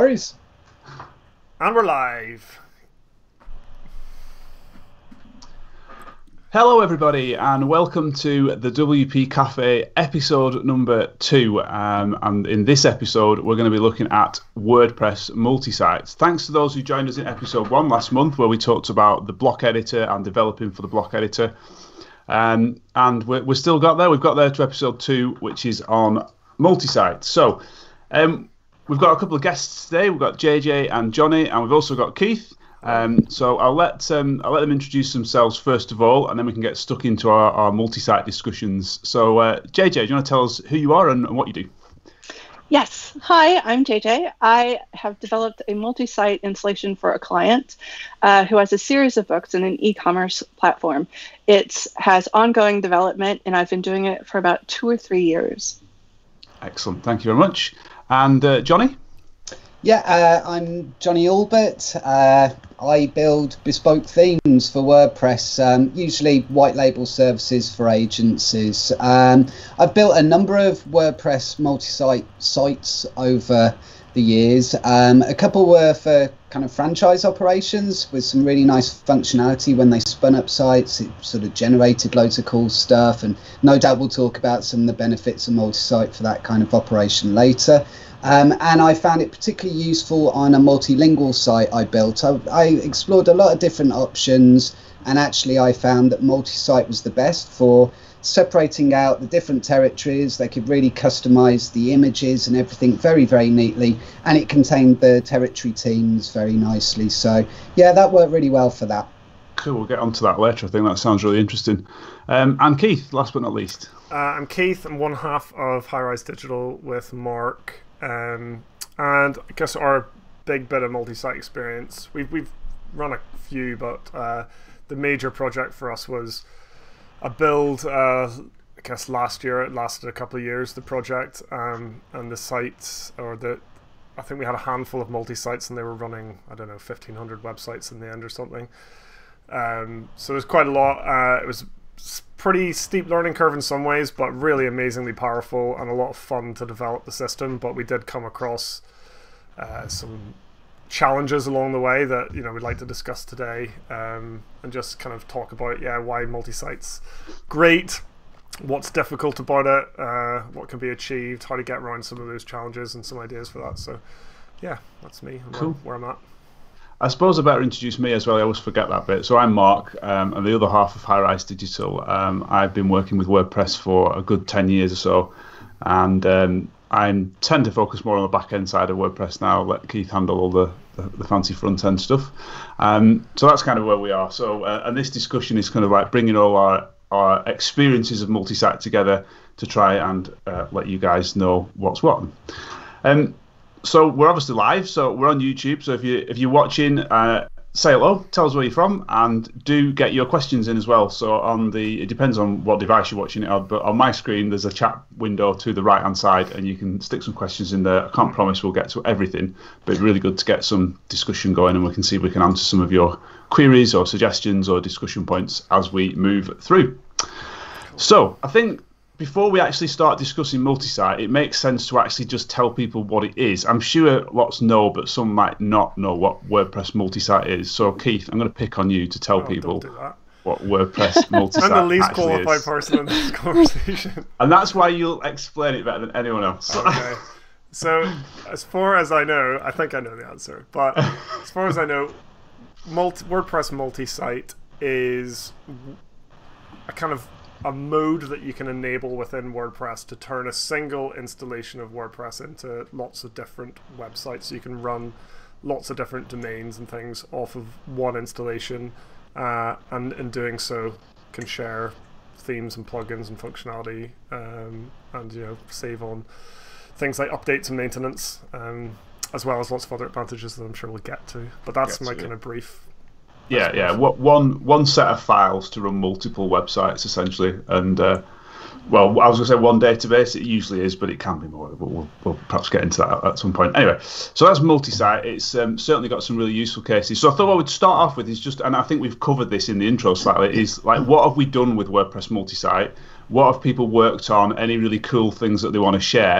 worries. And we're live. Hello everybody and welcome to the WP Cafe episode number 2, and in this episode we're going to be looking at WordPress multi-sites. Thanks to those who joined us in episode 1 last month where we talked about the block editor and developing for the block editor, and we've still got there. We've got there to episode 2, which is on multi-sites. So we've got a couple of guests today. We've got JJ and Johnny, and we've also got Keith. So I'll let them introduce themselves first of all, and then we can get stuck into our multi-site discussions. So JJ, do you want to tell us who you are and what you do? Yes. Hi, I'm JJ. I have developed a multi-site installation for a client who has a series of books in an e-commerce platform. It has ongoing development, and I've been doing it for about 2 or 3 years. Excellent. Thank you very much. And Johnny? Yeah, I'm Johnny Albert. I build bespoke themes for WordPress, usually white label services for agencies. I've built a number of WordPress multi-site sites over the years. A couple were for kind of franchise operations with some really nice functionality. When they spun up sites, it sort of generated loads of cool stuff, and no doubt we'll talk about some of the benefits of multi-site for that kind of operation later. And I found it particularly useful on a multilingual site I built. I explored a lot of different options, and actually I found that multi-site was the best for separating out the different territories. They could really customize the images and everything very, very neatly, and it contained the territory teams very nicely. So yeah, that worked really well for that. Cool, we'll get onto that later. I think that sounds really interesting. And Keith, last but not least. I'm Keith. I'm one half of High Rise Digital with Mark. And I guess our big bit of multi-site experience, we've run a few, but the major project for us was a build. I guess last year it lasted a couple of years, the project, and the sites, I think we had a handful of multi-sites, and they were running, I don't know, 1,500 websites in the end or something. So there's quite a lot. It was pretty steep learning curve in some ways, but really amazingly powerful and a lot of fun to develop the system. But we did come across some challenges along the way that we'd like to discuss today, and just kind of talk about why multi-site's great, what's difficult about it, what can be achieved, how to get around some of those challenges, and some ideas for that. So yeah, that's me and cool. where I'm at. I suppose I better introduce me as well. I always forget that bit. So I'm Mark, and the other half of High Rise Digital. I've been working with WordPress for a good 10 years or so, and I tend to focus more on the back-end side of WordPress now. Let Keith handle all the fancy front-end stuff. So that's kind of where we are. So and this discussion is kind of like bringing all our experiences of multi-site together to try and let you guys know what's what. So we're obviously live, so we're on YouTube. So if you're watching, say hello, tell us where you're from, and do get your questions in as well. So it depends on what device you're watching it on, but on my screen there's a chat window to the right hand side, and you can stick some questions in there. I can't promise we'll get to everything, but it's really good to get some discussion going, and we can see if we can answer some of your queries or suggestions or discussion points as we move through. So I think before we actually start discussing multi-site, it makes sense to actually just tell people what it is. I'm sure lots know, but some might not know what WordPress multi-site is. So Keith, I'm going to pick on you to tell people what WordPress multi-site I'm the least actually qualified is. person in this conversation. And that's why you'll explain it better than anyone else. Okay. So as far as I know, I think I know the answer, but as far as I know, WordPress multi-site is a kind of a mode that you can enable within WordPress to turn a single installation of WordPress into lots of different websites. So you can run lots of different domains and things off of one installation, and in doing so can share themes and plugins and functionality, and save on things like updates and maintenance, as well as lots of other advantages that I'm sure we'll get to. But that's my kind of brief. Yeah. One set of files to run multiple websites essentially, and well, I was going to say one database. It usually is, but it can be more. But we'll perhaps get into that at some point. Anyway, so that's multi-site. It's certainly got some really useful cases. So I thought what we'd start off with is just, and I think we've covered this in the intro slightly, is like what have we done with WordPress multi-site? What have people worked on? Any really cool things that they want to share?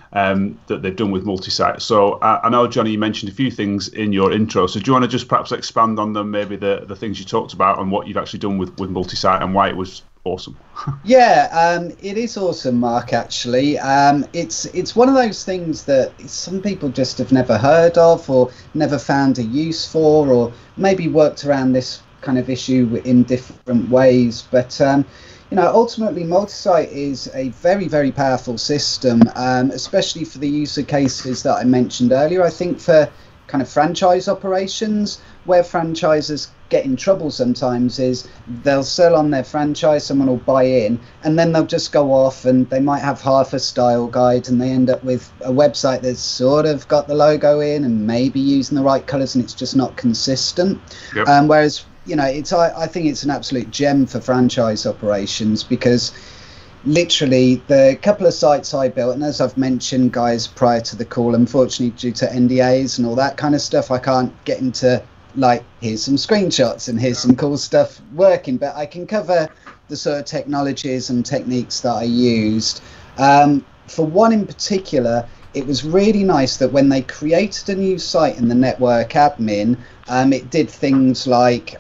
that they've done with multi-site. So I know, Johnny, you mentioned a few things in your intro. So do you want to just perhaps expand on them, maybe the things you talked about and what you've actually done with multi-site and why it was awesome? Yeah, it is awesome, Mark, actually. It's one of those things that some people just have never heard of or never found a use for, or maybe worked around this kind of issue in different ways. But ultimately, multi-site is a very, very powerful system, especially for the user cases that I mentioned earlier. I think for kind of franchise operations, where franchises get in trouble sometimes is they'll sell on their franchise, someone will buy in, and then they'll just go off and they might have half a style guide and they end up with a website that's sort of got the logo in and maybe using the right colors, and it's just not consistent. Yep. Whereas I think it's an absolute gem for franchise operations, because literally the couple of sites I built, and as I've mentioned, guys, prior to the call, unfortunately due to NDAs and all that kind of stuff, I can't get into like, here's some screenshots and here's some cool stuff working, but I can cover the sort of technologies and techniques that I used. For one in particular, it was really nice that when they created a new site in the network admin, it did things like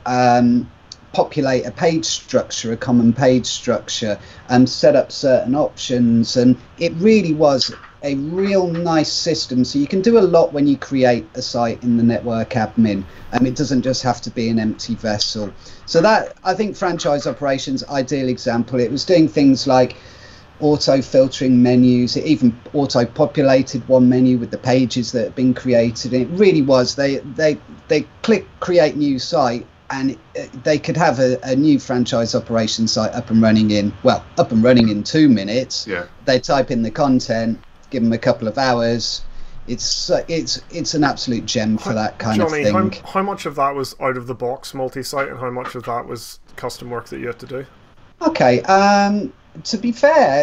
populate a page structure, a common page structure, and set up certain options, and it really was a real nice system. So you can do a lot when you create a site in the network admin, and it doesn't just have to be an empty vessel. So that, I think, franchise operations, ideal example. It was doing things like auto filtering menus. It even auto populated one menu with the pages that had been created. And it really was, they click create new site, and they could have a new franchise operation site up and running in 2 minutes. Yeah. They type in the content, give them a couple of hours. It's an absolute gem for that kind of thing. Johnny, how much of that was out of the box multi-site, and how much of that was custom work that you had to do? Okay, to be fair,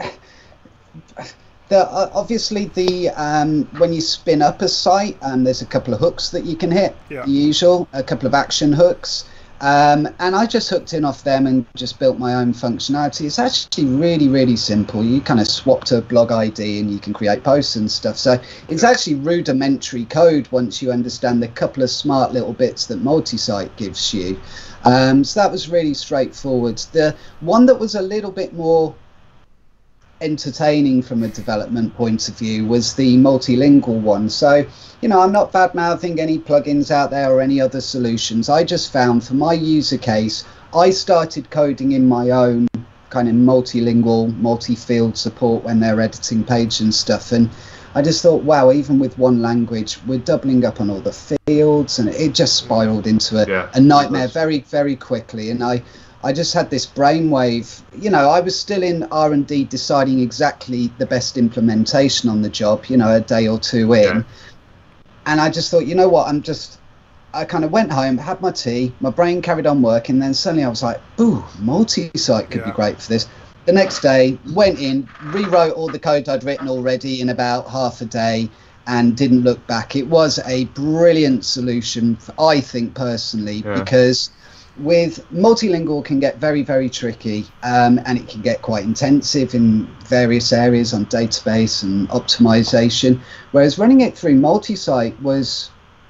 obviously when you spin up a site, there's a couple of hooks that you can hit. Yeah. The usual, a couple of action hooks. And I just hooked in off them and just built my own functionality. It's actually really, really simple. You kind of swap to a blog ID and you can create posts and stuff. So it's actually rudimentary code once you understand the couple of smart little bits that multi-site gives you. So that was really straightforward. The one that was a little bit more entertaining from a development point of view was the multilingual one. So, I'm not bad mouthing any plugins out there or any other solutions. I just found for my user case, I started coding in my own kind of multilingual, multi-field support when they're editing page and stuff. And I just thought, wow, even with one language, we're doubling up on all the fields, and it just spiraled into a nightmare very, very quickly. And I just had this brainwave. I was still in R&D deciding exactly the best implementation on the job, a day or two in. Yeah. And I just thought, you know what, I kind of went home, had my tea, my brain carried on working, then suddenly I was like, ooh, multi-site could be great for this. The next day, went in, rewrote all the code I'd written already in about half a day, and didn't look back. It was a brilliant solution, I think, personally, because with multilingual can get very, very tricky, and it can get quite intensive in various areas on database and optimization, whereas running it through multi-site was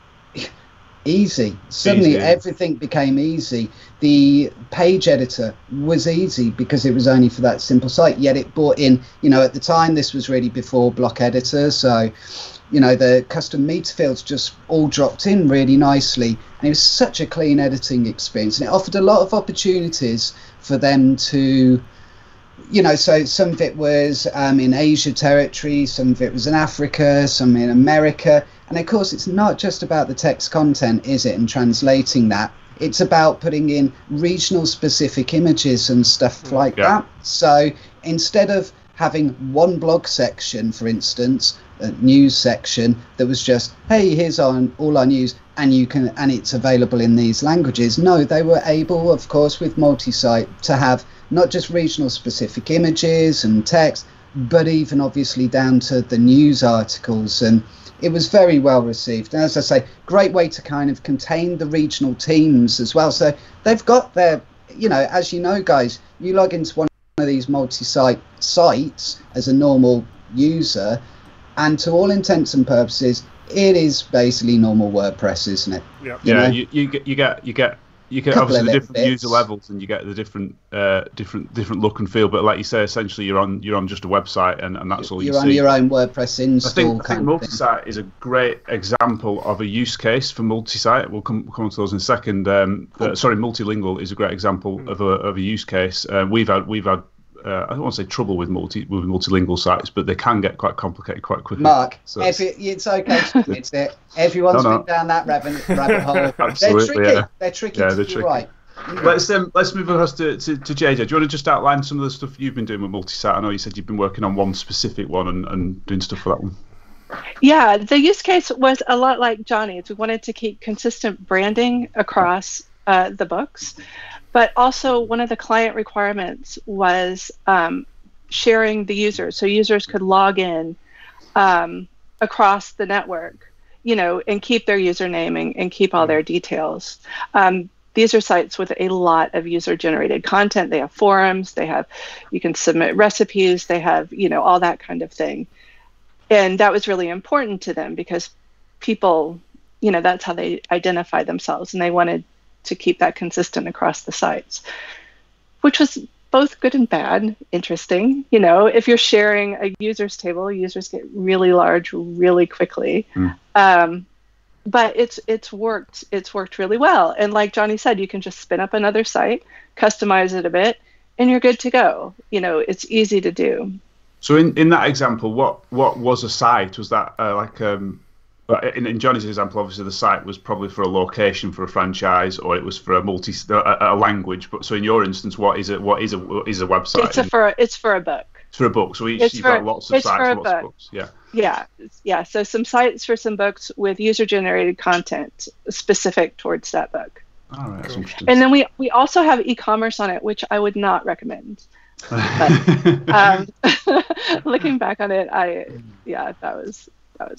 easy. Suddenly everything became easy. The page editor was easy because it was only for that simple site, yet it brought in, at the time this was really before block editor, so the custom meter fields just all dropped in really nicely, and it was such a clean editing experience, and it offered a lot of opportunities for them to, so some of it was in Asia territory, some of it was in Africa, some in America, and of course it's not just about the text content, is it, and translating that. It's about putting in regional specific images and stuff like that. So instead of having one blog section, for instance, a news section that was just, hey, here's all our news, and it's available in these languages. No, they were able, of course, with multi-site to have not just regional specific images and text, but even obviously down to the news articles, and it was very well received. And as I say, great way to kind of contain the regional teams as well. So they've got their, as you know, guys, you log into one of these multi-site sites as a normal user, and to all intents and purposes, it is basically normal WordPress, isn't it? Yeah. Yeah, you get Couple obviously of the different bits. user levels, and you get the different look and feel. But like you say, essentially you're on just a website, and that's all you see. You're on your own WordPress install. I think multi-site is a great example of a use case for multi-site. We'll come on to those in a second. Multilingual is a great example of a use case. We've had I don't want to say trouble with multilingual sites, but they can get quite complicated quite quickly. Mark, So it's okay to admit it. Everyone's been down that rabbit hole. Absolutely, They're tricky. Yeah, to they're do tricky. right. Let's move across to JJ. Do you want to just outline some of the stuff you've been doing with multi-site? I know you said you've been working on one specific one and doing stuff for that one. Yeah, the use case was a lot like Johnny's. We wanted to keep consistent branding across the books, but also one of the client requirements was sharing the users, so users could log in across the network, and keep their username and keep all their details. These are sites with a lot of user-generated content. They have forums. You can submit recipes. They have, all that kind of thing. And that was really important to them because people, that's how they identify themselves, and they wanted to keep that consistent across the sites, which was both good and bad. Interesting. If you're sharing a users table, users get really large really quickly. But it's worked really well. And like Johnny said, you can just spin up another site, customize it a bit, and you're good to go. It's easy to do. So in that example, what was a site? Was that in Johnny's example, obviously the site was probably for a location for a franchise, or it was for a language. But so in your instance, what is a website? It's for a book. It's for a book. So you've got lots of sites, lots of books. Yeah. So some sites for some books with user-generated content specific towards that book. All right, that's interesting. And then we also have e-commerce on it, which I would not recommend. But looking back on it, that was.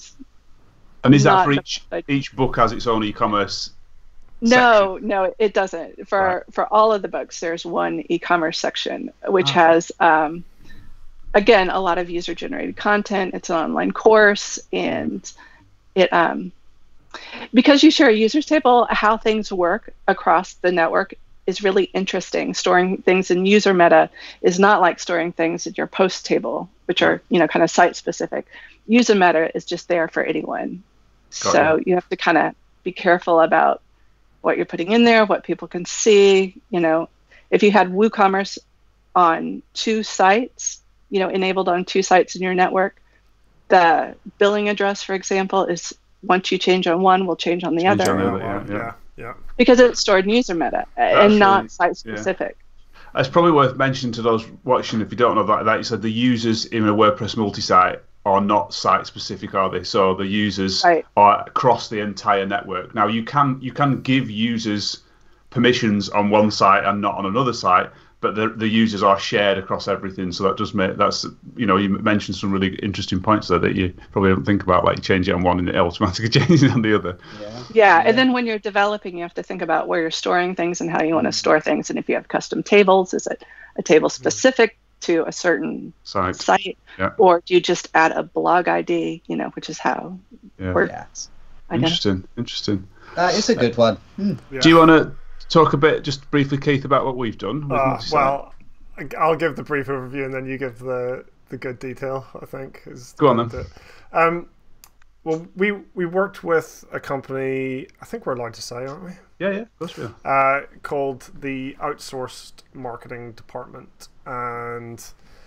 And is that for each book has its own e-commerce? No, it doesn't. For all of the books, there's one e-commerce section which has. Again, a lot of user-generated content. It's an online course, and it because you share a users table, how things work across the network is really interesting. Storing things in user meta is not like storing things in your post table, which are kind of site specific. User meta is just there for anyone. So you have to kind of be careful about what you're putting in there, what people can see. If you had WooCommerce on two sites, enabled on two sites in your network, the billing address, for example, is once you change on one, will change on the other. Yeah. Because it's stored in user meta and not site specific. Yeah. It's probably worth mentioning to those watching, if you don't know that you said the users in a WordPress multi-site are not site specific, are they? So the users are across the entire network. Now you can give users permissions on one site and not on another site, but the users are shared across everything. So that does you mentioned some really interesting points there that you probably don't think about, like you change it on one and it automatically changes it on the other. Yeah, and then when you're developing, you have to think about where you're storing things and how you want to store things. And if you have custom tables, is it a table specific to a certain site? Or do you just add a blog ID, which is how it works. Interesting. That is a good one. Do you want to talk a bit, just briefly, Keith, about what we've done? Well, I'll give the brief overview and then you give the good detail, I think. Go on then. Well, we worked with a company, I think we're allowed to say, aren't we? Yeah, of course we are. Called the Outsourced Marketing Department. And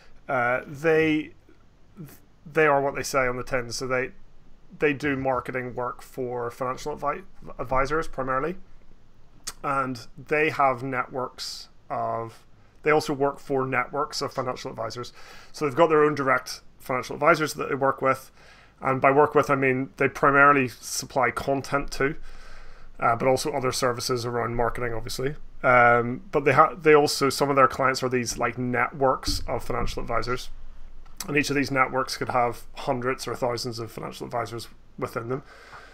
they are what they say on the tin. So they do marketing work for financial advisors primarily. And they have networks they also work for networks of financial advisors. So they've got their own direct financial advisors that they work with. And by work with, I mean they primarily supply content to, but also other services around marketing, obviously. But they also, some of their clients are these like networks of financial advisors. And each of these networks could have hundreds or thousands of financial advisors within them.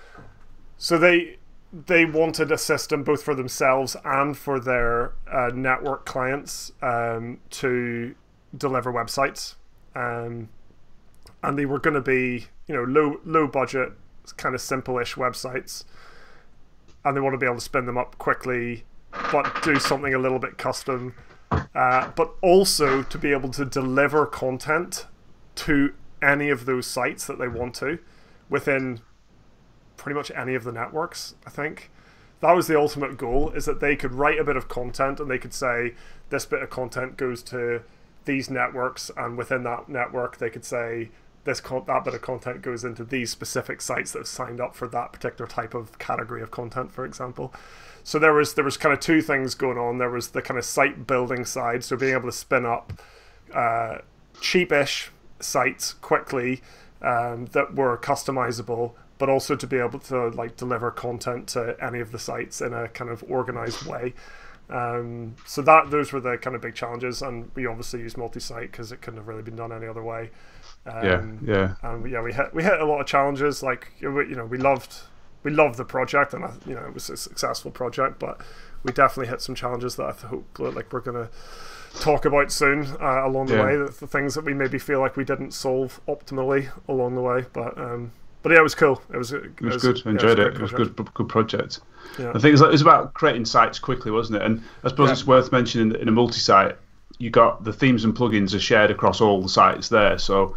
So they wanted a system both for themselves and for their network clients to deliver websites. and they were going to be, low budget, kind of simple-ish websites, and they want to be able to spin them up quickly, but do something a little bit custom, but also to be able to deliver content to any of those sites that they want to within pretty much any of the networks. I think that was the ultimate goal, is that they could write a bit of content and they could say this bit of content goes to these networks, and within that network they could say that bit of content goes into these specific sites that have signed up for that particular type of category of content, for example. So there was kind of two things going on. There was the kind of site building side, so being able to spin up cheapish sites quickly that were customizable, but also to be able to deliver content to any of the sites in a kind of organized way. So those were the kind of big challenges, and we obviously used multi-site because it couldn't have really been done any other way. And we hit a lot of challenges. We loved the project, and it was a successful project, but we definitely hit some challenges that I hope we're going to talk about soon along the way. The things that we maybe feel like we didn't solve optimally along the way, but yeah, it was cool. It was good. I enjoyed it. It was a good project. Yeah. I think it was about creating sites quickly, wasn't it? And I suppose it's worth mentioning that in a multi-site, you got the themes and plugins are shared across all the sites there. So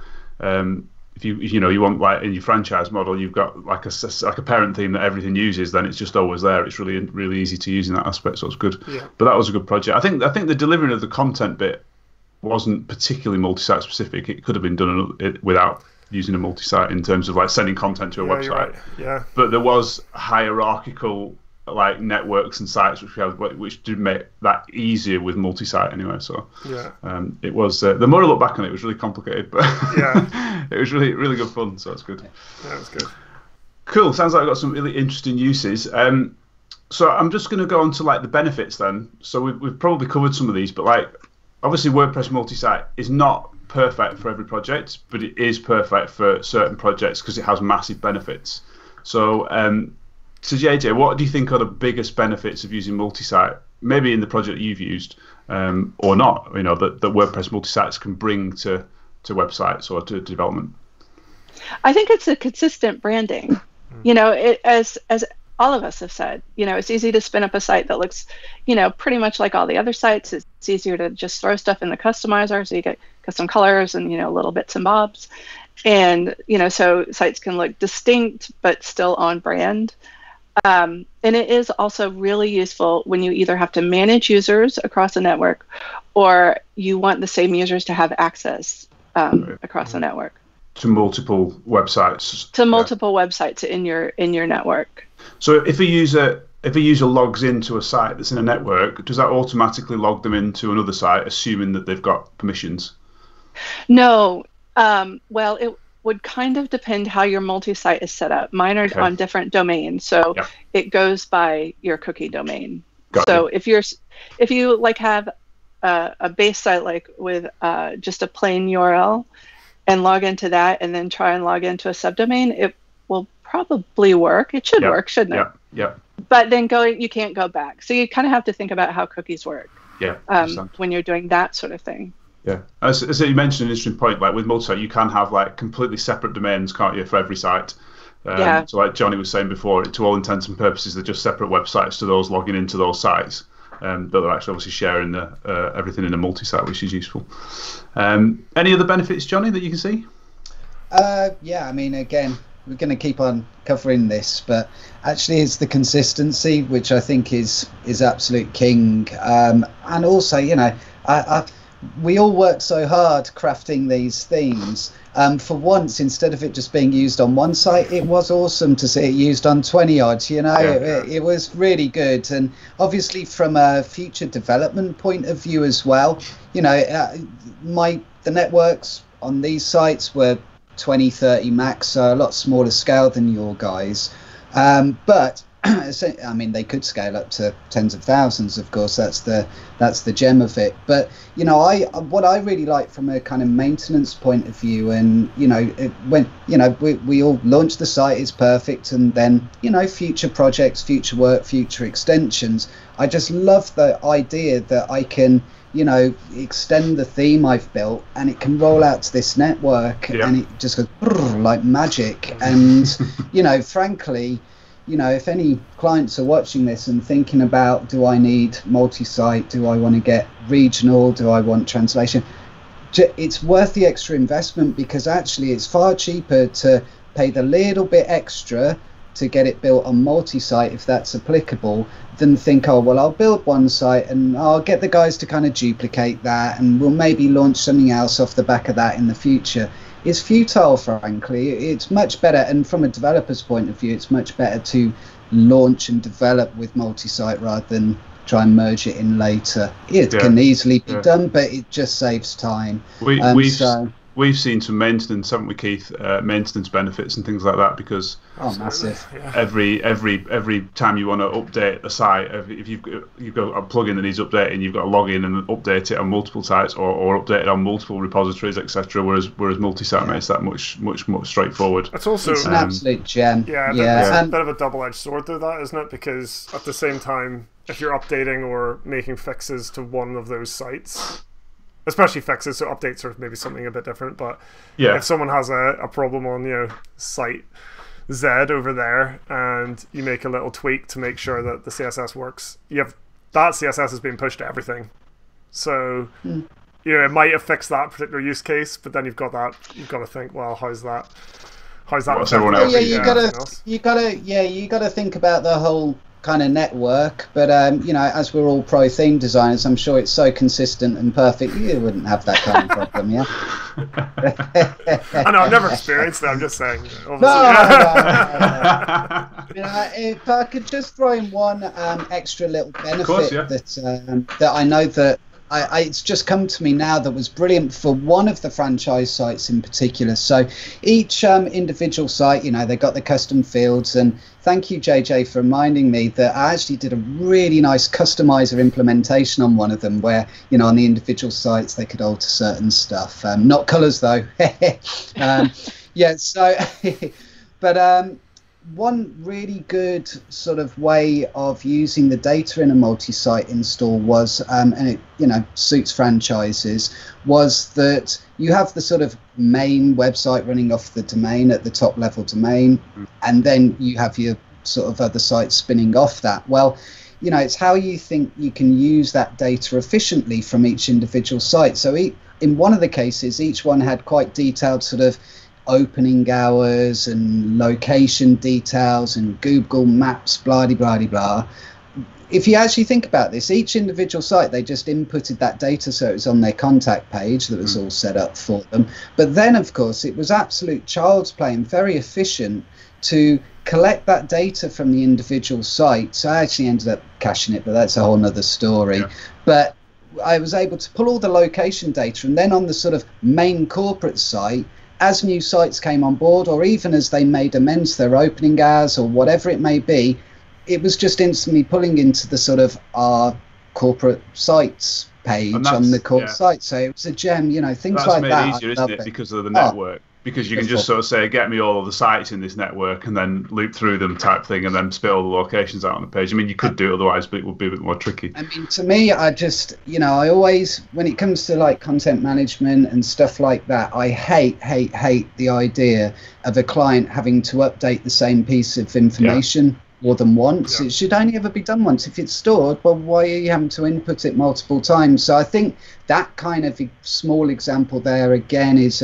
if you want, like in your franchise model, you've got like a parent theme that everything uses, then it's just always there. It's really easy to use in that aspect, so it's good. Yeah. But that was a good project. I think the delivering of the content bit wasn't particularly multi-site specific. It could have been done without using a multi-site in terms of like sending content to a website. Right. Yeah. But there was hierarchical like networks and sites which did make that easier with multi-site anyway. So it was the more I look back on it, it was really complicated, but it was really good fun. So it's good. Yeah, it was good. Cool. Sounds like I've got some really interesting uses. So I'm just going to go on to like the benefits then. So we've probably covered some of these, but like obviously WordPress multi-site is not perfect for every project, but it is perfect for certain projects because it has massive benefits. So JJ, what do you think are the biggest benefits of using multi-site, maybe in the project you've used or not, that WordPress multi-sites can bring to websites or to development? I think it's a consistent branding. As all of us have said, it's easy to spin up a site that looks, pretty much like all the other sites. It's easier to just throw stuff in the customizer, so you get custom colors and, little bits and bobs. And, so sites can look distinct, but still on brand. And it is also really useful when you either have to manage users across a network or you want the same users to have access across a network. To multiple websites. To multiple websites in your network. So if a user logs into a site that's in a network, does that automatically log them into another site, assuming that they've got permissions? No. Well, it would kind of depend how your multi-site is set up. Mine are on different domains, so it goes by your cookie domain. If you like have a base site like with just a plain URL and log into that and then try and log into a subdomain, it will probably work. It should work, shouldn't it? Yeah. But then you can't go back. So you kind of have to think about how cookies work. Yeah. When you're doing that sort of thing. Yeah, as you mentioned, an interesting point. Like with multi-site, you can have like completely separate domains, can't you, for every site? So like Johnny was saying before, to all intents and purposes, they're just separate websites to those logging into those sites. But they're actually obviously sharing everything in a multi-site, which is useful. Any other benefits, Johnny, that you can see? Yeah, I mean, again, we're going to keep on covering this, but actually it's the consistency, which I think is absolute king. And also, we all work so hard crafting these themes. For once, instead of it just being used on one site, it was awesome to see it used on 20 odd. It was really good. And obviously from a future development point of view as well, the networks on these sites were 20, 30 max, so a lot smaller scale than your guys. But I mean, they could scale up to tens of thousands. Of course, that's the gem of it. But what I really like from a kind of maintenance point of view, and we all launch the site, it's perfect, and then future projects, future work, future extensions. I just love the idea that I can extend the theme I've built, and it can roll out to this network, and it just goes like magic. And frankly, if any clients are watching this and thinking about, do I need multi-site, do I want to get regional, do I want translation, it's worth the extra investment, because actually it's far cheaper to pay the little bit extra to get it built on multi-site, if that's applicable, than think, oh well, I'll build one site and I'll get the guys to kind of duplicate that, and we'll maybe launch something else off the back of that in the future. It's futile, frankly. It's much better, and from a developer's point of view, it's much better to launch and develop with multi-site rather than try and merge it in later. It can easily be done, but it just saves time. We've seen some maintenance, haven't we, Keith? Maintenance benefits and things like that, because massive. Every time you want to update a site, if you've got a plugin that needs updating, you've got to log in and update it on multiple sites, or update it on multiple repositories, etc. Whereas multi-site makes that much more straightforward. It's also an absolute gem. It's a bit of a double-edged sword though, that, isn't it? Because at the same time, if you're updating or making fixes to one of those sites, especially fixes, so updates are maybe something a bit different, but if someone has a problem on site Z over there, and you make a little tweak to make sure that the CSS works, that CSS is being pushed to everything, so it might have fixed that particular use case, but then you've got to think, well, how's that what's everyone else? You gotta think about the whole kind of network, but as we're all pro theme designers, I'm sure it's so consistent and perfect, you wouldn't have that kind of problem. I know, I've never experienced it, I'm just saying. No. If I could just throw in one extra little benefit that I know that it's just come to me now that was brilliant for one of the franchise sites in particular. So each individual site, they got the custom fields, and thank you, JJ, for reminding me that I actually did a really nice customizer implementation on one of them where, on the individual sites, they could alter certain stuff. Not colors, though. But one really good sort of way of using the data in a multi-site install was, and it suits franchises, was that you have the sort of main website running off the domain at the top level domain, and then you have your sort of other sites spinning off that. Well, it's how you think you can use that data efficiently from each individual site. So in one of the cases, each one had quite detailed sort of opening hours and location details and Google Maps, blah blah blah blah. If you actually think about this, each individual site, they just inputted that data, so it was on their contact page that was all set up for them. But then, of course, it was absolute child's play and very efficient to collect that data from the individual sites. I actually ended up caching it, but that's a whole nother story. But I was able to pull all the location data, and then on the sort of main corporate site, as new sites came on board, or even as they made amends to their opening hours or whatever it may be, it was just instantly pulling into the sort of our corporate sites page on the core site. So it was a gem, things like that. That's made easier, isn't it, because of the network? Because you can just sort of say, get me all of the sites in this network, and then loop through them type thing, and then spit all the locations out on the page. I mean, you could do it otherwise, but it would be a bit more tricky. I mean, to me, I just, I always, when it comes to like content management and stuff like that, I hate the idea of a client having to update the same piece of information more than once. It should only ever be done once. If it's stored, well, why are you having to input it multiple times? So I think that kind of small example there, again, is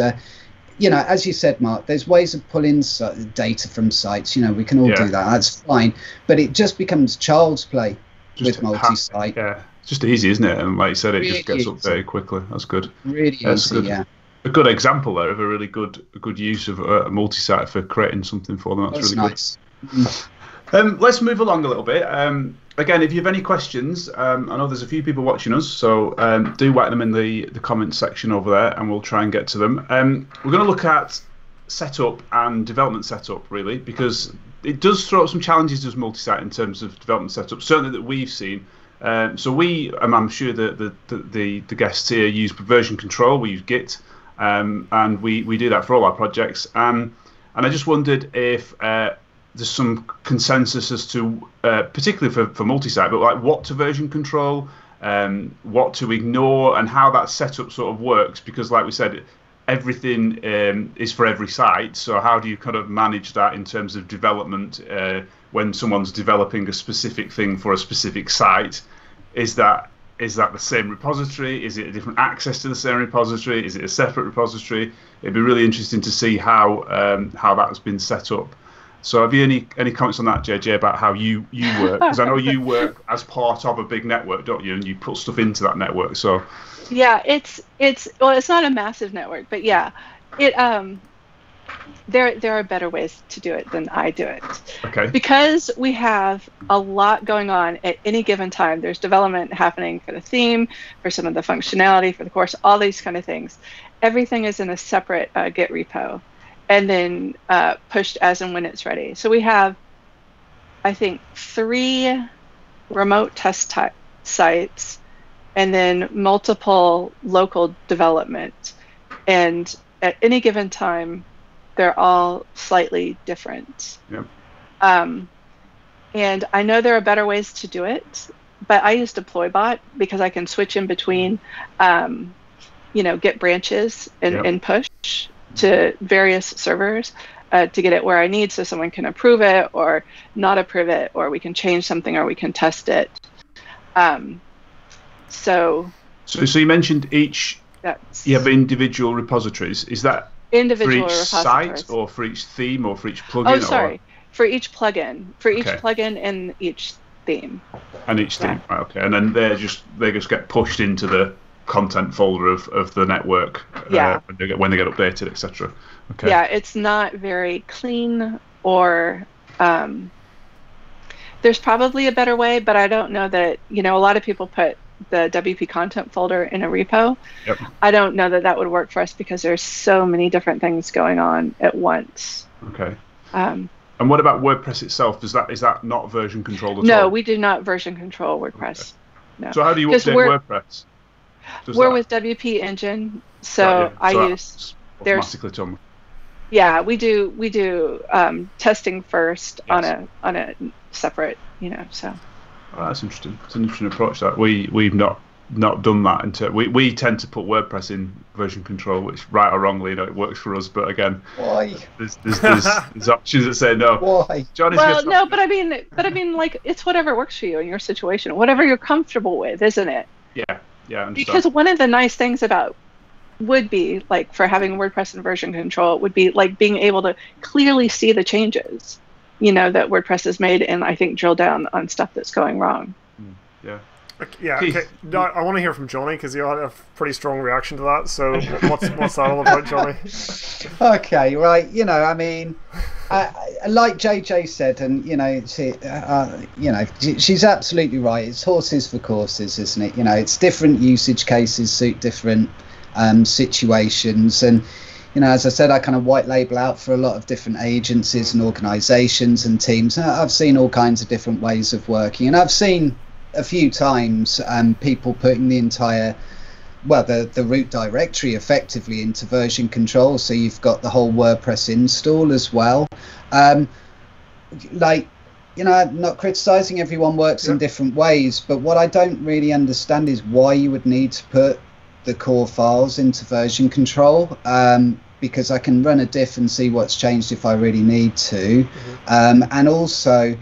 as you said, Mark, there's ways of pulling data from sites. We can all do that. That's fine. But it just becomes child's play with multi-site. It's just easy, isn't it? And like you said, it just gets updated quickly. That's good. Really easy, A good example there of a really good use of a multi-site for creating something for them. That's really nice. Good. Let's move along a little bit. Again, if you have any questions, I know there's a few people watching us, so do whack them in the comments section over there, and we'll try and get to them. We're going to look at setup and development setup, really, because it does throw up some challenges as multi-site in terms of development setup, certainly that we've seen. So I'm sure that the guests here use version control, we use Git, and we do that for all our projects. And I just wondered if there's some consensus as to, particularly for multi-site, but like what to version control, what to ignore, and how that setup sort of works. Because, like we said, everything is for every site. So how do you kind of manage that in terms of development when someone's developing a specific thing for a specific site? Is that the same repository? Is it a different access to the same repository? Is it a separate repository? It'd be really interesting to see how that has been set up. So have you any comments on that, JJ, about how you work? Because I know you work as part of a big network, don't you? And you put stuff into that network. So yeah, it's not a massive network, but yeah, there are better ways to do it than I do it. Okay. Because we have a lot going on at any given time. There's development happening for the theme, for some of the functionality, for the course, all these kind of things. Everything is in a separate Git repo, and then pushed as and when it's ready. So we have, I think, 3 remote test sites, and then multiple local development. And at any given time, they're all slightly different. Yep. And I know there are better ways to do it, but I use Deploybot because I can switch in between, Git branches and push to various servers to get it where I need, so someone can approve it or not approve it, or we can change something or we can test it. So you mentioned you have individual repositories. Is that individual for each site or for each theme or for each plugin? Oh, sorry. For each plugin. For each plugin and each theme. And each theme, right, okay. And then they just get pushed into the content folder of the network when they get updated, etc. Okay. Yeah, it's not very clean, or there's probably a better way, but I don't know that, a lot of people put the WP content folder in a repo. Yep. I don't know that would work for us because there's so many different things going on at once. Okay. And what about WordPress itself? Is that not version controlled at all? No, we do not version control WordPress. Okay. No. So how do you update WordPress? We're with WP Engine, so I use automatically done. Yeah, we do testing first on a separate, so. Oh, that's interesting. It's an interesting approach. That we've not done that. We tend to put WordPress in version control, which, right or wrongly, it works for us. But again, why? There's options that say no. Why? No, but I mean, like, it's whatever works for you in your situation, whatever you're comfortable with, isn't it? Yeah, I understand. Because one of the nice things about would be, like, for having WordPress in version control, would be like being able to clearly see the changes, that WordPress has made, and I think drill down on stuff that's going wrong. Yeah. Yeah. Okay. No, I want to hear from Johnny because he had a pretty strong reaction to that. So what's that all about, Johnny? Okay. Right. Like JJ said, and she's absolutely right. It's horses for courses, isn't it? It's different usage cases suit different situations, and as I said, I kind of white label out for a lot of different agencies and organizations and teams. I've seen all kinds of different ways of working, and I've seen a few times people putting the entire, the root directory effectively into version control, so you've got the whole WordPress install as well. I'm not criticizing, everyone works in different ways, but what I don't really understand is why you would need to put the core files into version control, because I can run a diff and see what's changed if I really need to. And also,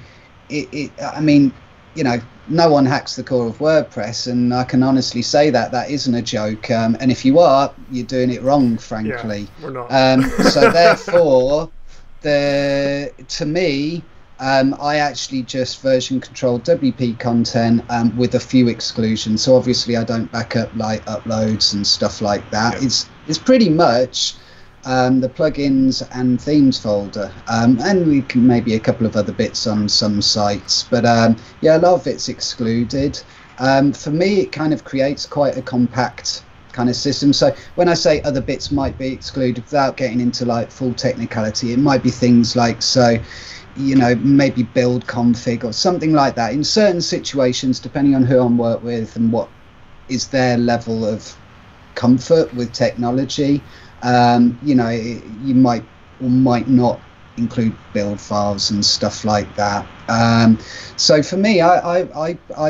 no one hacks the core of WordPress, and I can honestly say that isn't a joke. And if you are, you're doing it wrong, frankly. Yeah, we're not. So therefore, to me, I actually just version control WP content with a few exclusions. So obviously, I don't back up like uploads and stuff like that. Yeah. It's pretty much the plugins and themes folder, and we can maybe a couple of other bits on some sites, but a lot of it's excluded. For me, it kind of creates quite a compact kind of system. So when I say other bits might be excluded, without getting into like full technicality, it might be things like, maybe build config or something like that. In certain situations, depending on who I'm working with and what is their level of comfort with technology, you might or might not include build files and stuff like that. So for me, I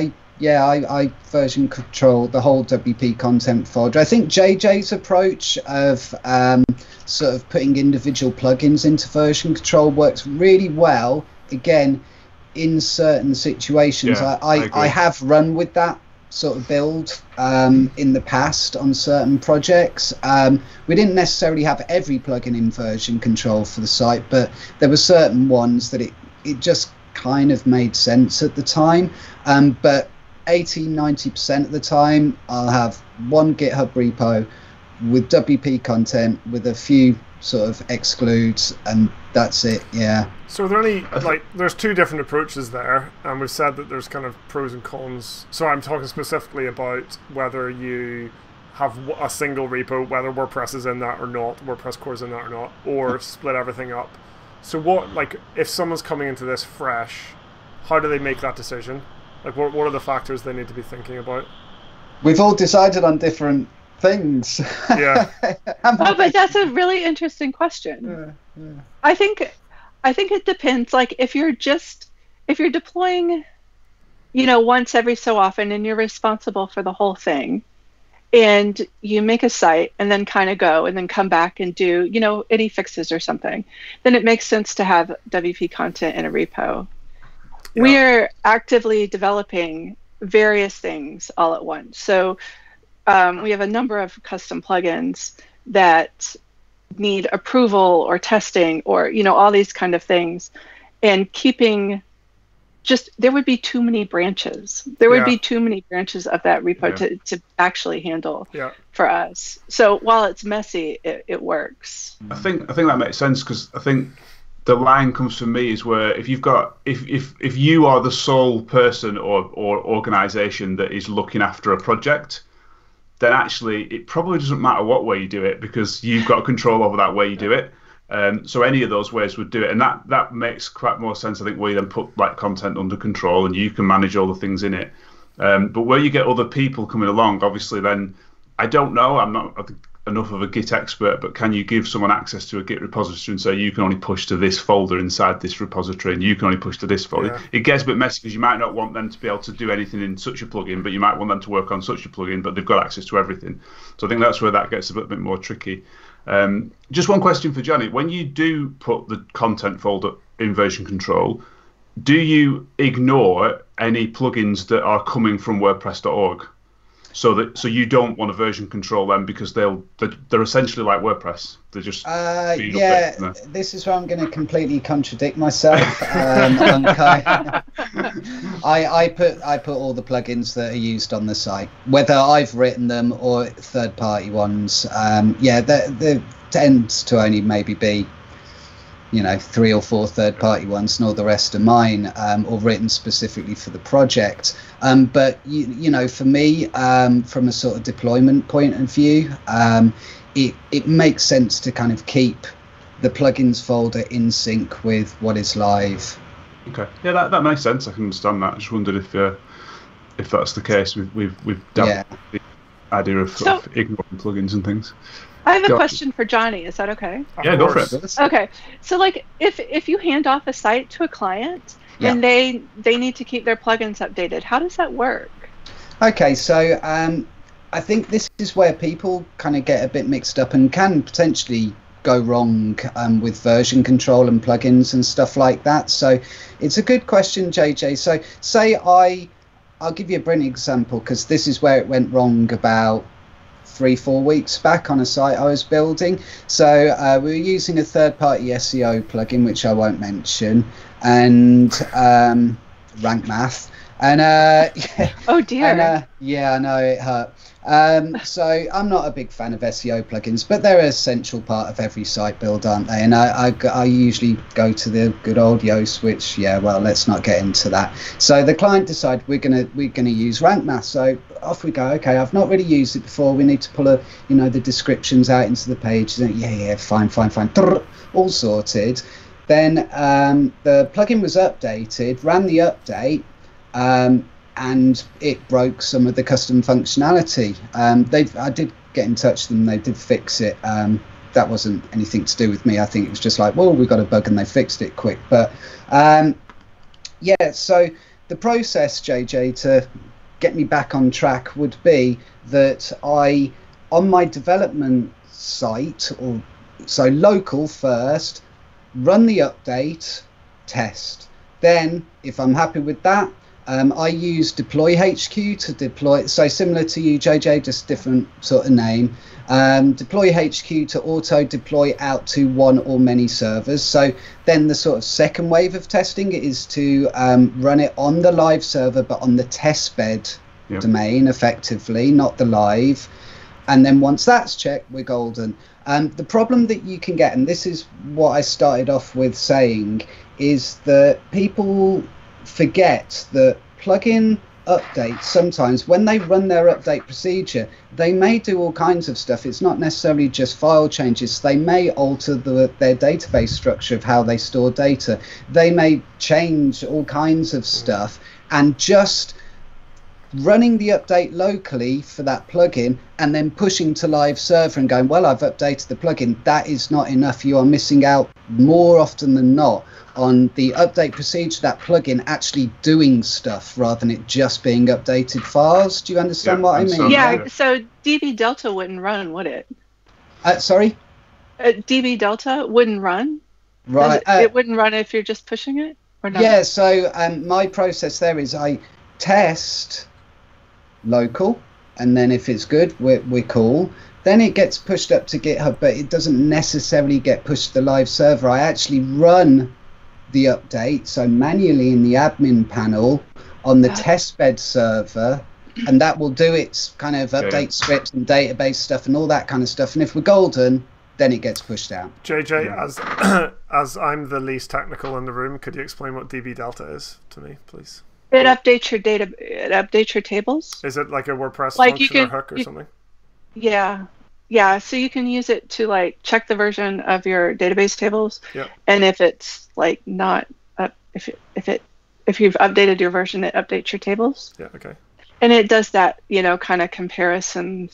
Yeah, I version control the whole WP content folder. I think JJ's approach of sort of putting individual plugins into version control works really well. Again, in certain situations, Yeah, I have run with that sort of build in the past on certain projects. We didn't necessarily have every plugin in version control for the site, but there were certain ones that it just kind of made sense at the time. But 80-90% of the time, I'll have one GitHub repo with WP content with a few sort of excludes, and that's it. Yeah. So are there any, like, there's two different approaches there, and we've said that there's kind of pros and cons. So I'm talking specifically about whether you have a single repo, whether WordPress is in that or not, WordPress core is in that or not, or split everything up. So what, like, if someone's coming into this fresh, how do they make that decision? Like, what are the factors they need to be thinking about? We've all decided on different things. Yeah. Oh, but that's a really interesting question. Yeah. I think it depends. Like, if you're deploying, once every so often, and you're responsible for the whole thing, and you make a site and then kind of go and then come back and do, any fixes or something, then it makes sense to have WP content in a repo. Yeah. We're actively developing various things all at once. So we have a number of custom plugins that need approval or testing or, all these kind of things. And there would be too many branches. There would be too many branches of that repo to actually handle for us. So while it's messy, it works. I think that makes sense, because I think the line comes from me is where if you are the sole person or organization that is looking after a project, then actually it probably doesn't matter what way you do it, because you've got control over that way you do it. So any of those ways would do it, and that makes quite more sense, I think, where you then put like content under control and you can manage all the things in it. But where you get other people coming along, obviously, then I don't know, I'm not enough of a Git expert, but can you give someone access to a Git repository and say you can only push to this folder inside this repository and you can only push to this folder? Yeah. It gets a bit messy because you might not want them to be able to do anything in such a plugin, but you might want them to work on such a plugin, but they've got access to everything. So I think that's where that gets a little bit more tricky. Just one question for Johnny. When you do put the content folder in version control, do you ignore any plugins that are coming from WordPress.org? So you don't want to version control them because they're essentially like WordPress. They're just This is where I'm going to completely contradict myself. I put all the plugins that are used on the site, whether I've written them or third-party ones. There tends to only maybe be 3 or 4 third-party ones, and all the rest are mine, or written specifically for the project. But for me, from a sort of deployment point of view, it makes sense to kind of keep the plugins folder in sync with what is live. Okay, yeah, that makes sense. I can understand that. I just wondered if that's the case. We've dealt with the idea of ignoring plugins and things. I have a question for Johnny. Is that okay? Yeah, go for it. Okay. So, like, if you hand off a site to a client and they need to keep their plugins updated, how does that work? Okay, so I think this is where people kind of get a bit mixed up and can potentially go wrong with version control and plugins and stuff like that. So it's a good question, JJ. So say I'll give you a brilliant example, because this is where it went wrong about 3-4 weeks back on a site I was building. So we were using a third-party SEO plugin, which I won't mention, and Rank Math. And oh dear. And, I know it hurt. So I'm not a big fan of SEO plugins, but they're an essential part of every site build, aren't they? And I usually go to the good old Yoast, which let's not get into that. So the client decided we're gonna use Rank Math. So off we go. Okay, I've not really used it before. We need to pull the descriptions out into the page. Fine. All sorted. Then the plugin was updated, ran the update, and it broke some of the custom functionality. I did get in touch with them. They did fix it. That wasn't anything to do with me. I think it was just like, well, we got a bug and they fixed it quick. But so the process, JJ, to get me back on track would be that I, on my development site, or so local first, run the update, test. Then, if I'm happy with that, I use Deploy HQ to deploy. So similar to you, JJ, just different sort of name. Deploy HQ to auto deploy out to one or many servers. So then the sort of second wave of testing is to run it on the live server, but on the testbed domain, effectively, not the live. And then once that's checked, we're golden. The problem that you can get, and this is what I started off with saying, is that people forget that plugin updates, sometimes when they run their update procedure, they may do all kinds of stuff. It's not necessarily just file changes. They may alter their database structure of how they store data. They may change all kinds of stuff, and just running the update locally for that plugin and then pushing to live server and going, well, I've updated the plugin, that is not enough. You are missing out more often than not on the update procedure, that plugin actually doing stuff rather than it just being updated files. Do you understand what I mean? Yeah, so DB Delta wouldn't run, would it? Sorry? DB Delta wouldn't run? Right. It wouldn't run if you're just pushing it? Or not? Yeah, so my process there is I test local, and then if it's good, we're cool. Then it gets pushed up to GitHub, but it doesn't necessarily get pushed to the live server. I actually run the update, so manually in the admin panel on the testbed server, and that will do its kind of update scripts and database stuff and all that kind of stuff. And if we're golden, then it gets pushed out. JJ, as I'm the least technical in the room, could you explain what DB Delta is to me, please? It updates your data. It updates your tables. Is it like a WordPress like function or hook or something? Yeah. So you can use it to like check the version of your database tables, and if it's like not up, if you've updated your version, it updates your tables. Yeah. Okay. And it does that, kind of comparison.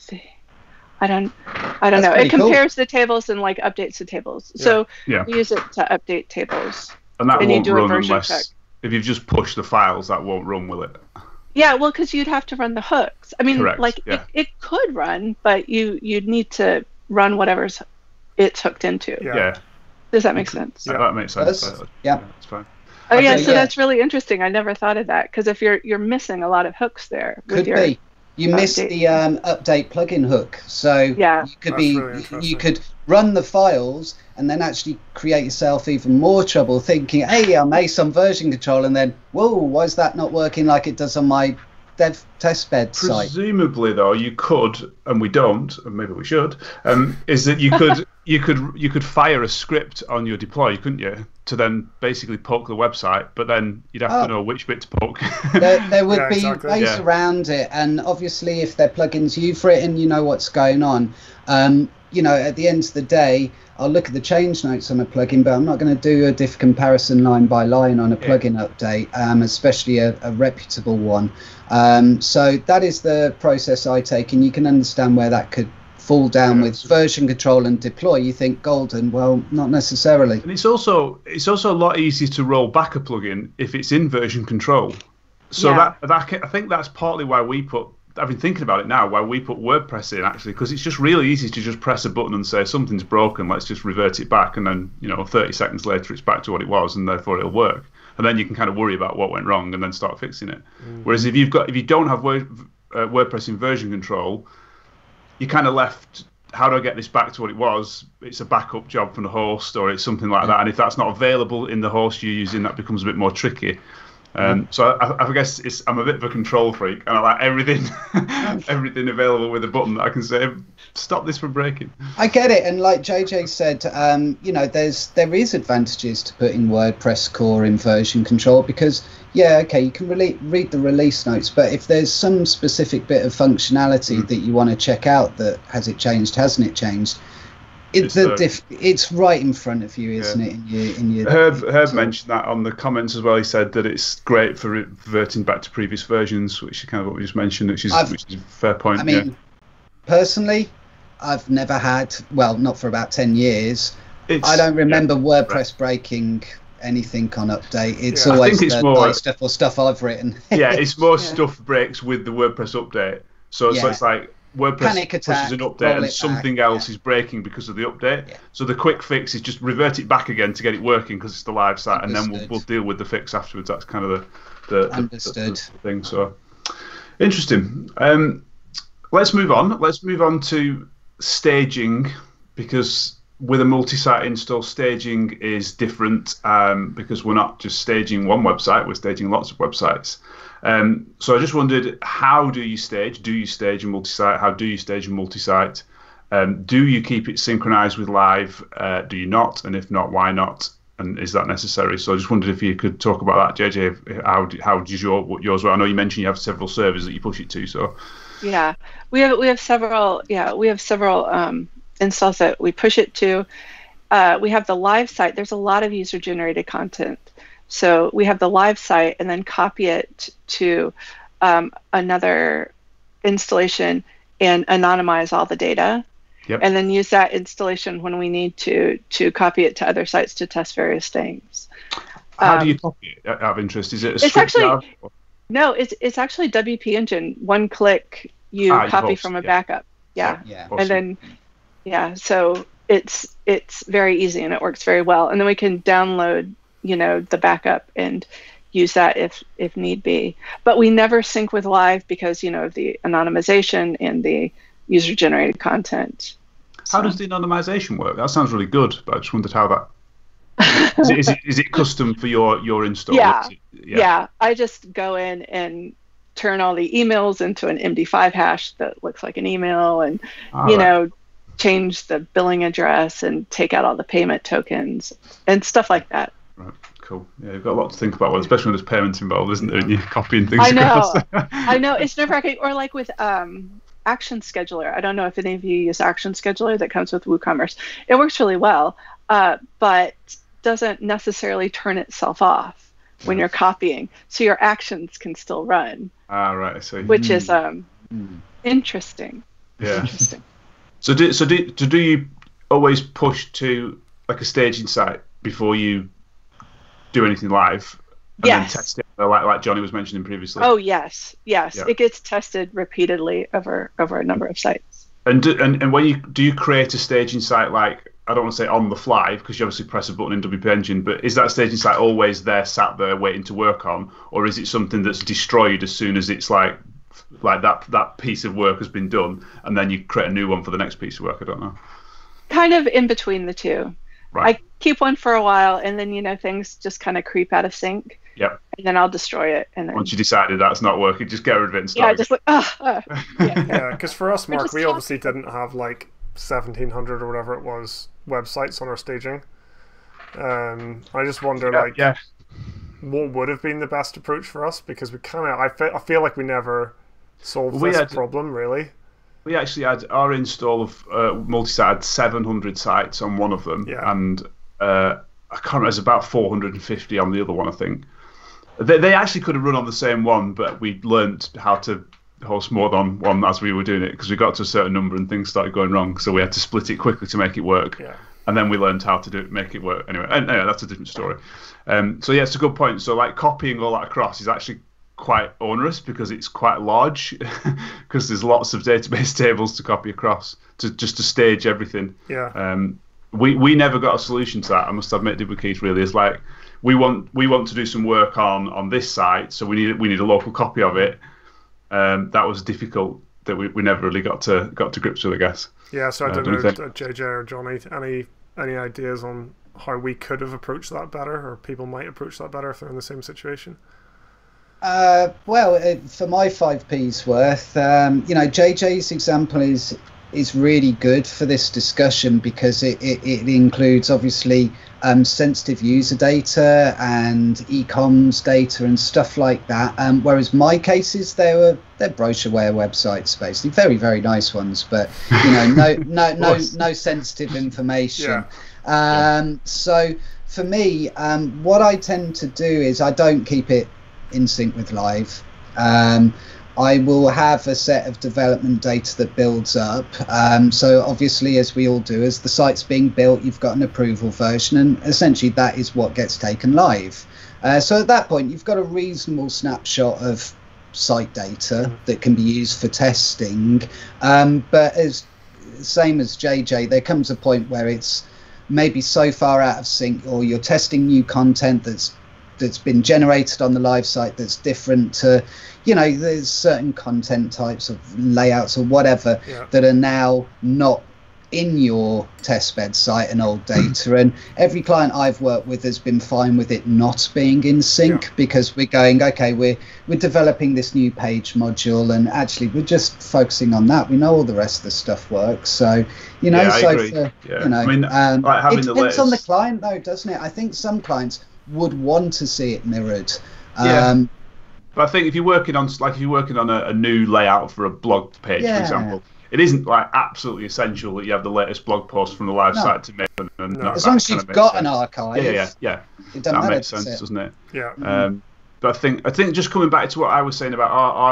I don't know. It compares the tables and like updates the tables. Yeah. So you use it to update tables. And that won't run unless check. If you've just pushed the files, that won't run, will it? Yeah, well, because you'd have to run the hooks. I mean, correct, it could run, but you'd need to run whatever's it's hooked into. Yeah. Does that make sense? Yeah, that makes sense. Yeah, that's fine. Oh yeah, so that's really interesting. I never thought of that, because if you're missing a lot of hooks there. Could be. You missed the update plugin hook, so you could run the files and then actually create yourself even more trouble, thinking, hey, I made some version control, and then whoa, why is that not working like it does on my dev testbed site? Presumably, though, you could, and we don't, and maybe we should, is that you could fire a script on your deploy, couldn't you, to then basically poke the website, but then you'd have to know which bit to poke. there would be ways around it, and obviously if they're plugins you've written, you know what's going on. At the end of the day, I'll look at the change notes on a plugin, but I'm not going to do a diff comparison line by line on a plugin update, especially a reputable one. So that is the process I take, and you can understand where that could fall down with version control and deploy. You think golden, well, not necessarily. And it's also a lot easier to roll back a plugin if it's in version control. So that I think that's partly why I've been thinking about it now, why we put WordPress in, actually, because it's just really easy to just press a button and say something's broken, let's just revert it back, and then 30 seconds later it's back to what it was, and therefore it'll work. And then you can kind of worry about what went wrong and then start fixing it. Whereas if you don't have WordPress in version control, you're kind of left, how do I get this back to what it was? It's a backup job from the host, or it's something like that. And if that's not available in the host you're using, that becomes a bit more tricky. So I guess I'm a bit of a control freak, and I like everything available with a button that I can say, stop this from breaking. I get it, and like JJ said, there is advantages to putting WordPress core in version control, because you can read the release notes, but if there's some specific bit of functionality that you want to check out, that has it changed, hasn't it changed, it's right in front of you, isn't it? In your Herb mentioned that on the comments as well. He said that it's great for reverting back to previous versions, which is kind of what we just mentioned, which is a fair point. I mean, personally, I've never had, well, not for about 10 years. I don't remember WordPress breaking anything on update. It's Yeah. I always think it's the more- light stuff or stuff I've written. Yeah, it's more stuff breaks with the WordPress update. So it's like WordPress Panic attack, pushes an roll update it and back, something else is breaking because of the update. Yeah. So the quick fix is just revert it back again to get it working because it's the live site, and then Understood. we'll deal with the fix afterwards. That's kind of the Understood. the thing. So interesting. Let's move on. Let's move on to staging, because with a multi-site install, staging is different because we're not just staging one website, we're staging lots of websites. So I just wondered, how do you stage? Do you stage a multi-site? How do you stage a multi-site? Do you keep it synchronized with live? Do you not? And if not, why not? And is that necessary? So I just wondered if you could talk about that, JJ. How does yours work? I know you mentioned you have several servers that you push it to. So Yeah, we have several. Yeah, we have several installs that we push it to. We have the live site. There's a lot of user-generated content, so we have the live site and then copy it to another installation and anonymize all the data. Yep. And then use that installation when we need to copy it to other sites to test various things. how do you copy it? Out of interest, is it a It's script actually- now? No, it's actually WP Engine. One click, you you copy host, from a yeah. backup. Yeah. Yeah. Awesome. And then, so it's very easy and it works very well. And then we can download, the backup and use that if need be. But we never sync with live because, of the anonymization and the user-generated content. How does the anonymization work? That sounds really good, but I just wondered how that. Is it custom for your install? Yeah. Is it- Yeah, I just go in and turn all the emails into an MD5 hash that looks like an email, and Right. change the billing address and take out all the payment tokens and stuff like that. Right. Cool. Yeah, you've got a lot to think about, well, especially when there's payments involved, isn't there? And you're copying things I know. across. I know, it's nerve-wracking. Or like with Action Scheduler. I don't know if any of you use Action Scheduler that comes with WooCommerce. It works really well, but doesn't necessarily turn itself off when you're copying, so your actions can still run, Right. I see. which is interesting. Yeah. Interesting. So do you always push to like a staging site before you do anything live? And then Yes. test it, like Johnny was mentioning previously. Oh yes. Yeah. It gets tested repeatedly over a number of sites. And when do you create a staging site, like, I don't want to say on the fly because you obviously press a button in WP Engine, but is that staging site always there, sat there waiting to work on, or is it something that's destroyed as soon as it's like that piece of work has been done, and then you create a new one for the next piece of work? I don't know. Kind of in between the two. Right. I keep one for a while, and then things just kind of creep out of sync. Yep. And then I'll destroy it, and then Once you decided that's not working, just get rid of it and yeah, start. just like yeah. Yeah, because for us, Mark, just we talk- obviously didn't have like 1,700 or whatever it was websites on our staging. I just wonder, what would have been the best approach for us, because we kind of, I feel like we never solved this problem really. We actually had our install of multi-site had 700 sites on one of them, Yeah. and I can't remember, it's about 450 on the other one, I think. They actually could have run on the same one, but we learnt how to host more than one as we were doing it, because we got to a certain number and things started going wrong, so we had to split it quickly to make it work. Yeah. And then we learned how to make it work. Anyway, that's a different story. So yeah, it's a good point. So like copying all that across is actually quite onerous because it's quite large, because there's lots of database tables to copy across to stage everything. Yeah. We never got a solution to that. I must admit, did we, Keith? Really, it's like we want to do some work on this site, so we need a local copy of it. That was difficult. That we never really got to grips with, I guess. Yeah, so I don't don't know, you think? JJ or Johnny, any ideas on how we could have approached that better, or people might approach that better if they're in the same situation? For my 5p's worth, JJ's example is really good for this discussion because it includes obviously sensitive user data and e-coms data and stuff like that. Whereas my cases, they're brochureware websites, basically very, very nice ones, but no sensitive information. Yeah. So for me, what I tend to do is I don't keep it in sync with live. I will have a set of development data that builds up. So obviously, as we all do, as the site's being built, you've got an approval version, and essentially that is what gets taken live. So at that point, you've got a reasonable snapshot of site data that can be used for testing. But same as JJ, there comes a point where it's maybe so far out of sync, or you're testing new content that's been generated on the live site that's different to, there's certain content types of layouts or whatever that are now not in your testbed site and old data. And every client I've worked with has been fine with it not being in sync, because we're going, okay, we're developing this new page module, and actually we're just focusing on that. We know all the rest of the stuff works. So, I agree. I mean, like having it depends on the client though, doesn't it? I think some clients would want to see it mirrored. But I think if you're working on a new layout for a blog page, for example, it isn't like absolutely essential that you have the latest blog post from the live site to make. As long as you've got an archive. Yeah. It doesn't matter, makes sense, doesn't it? Yeah. But I think just coming back to what I was saying about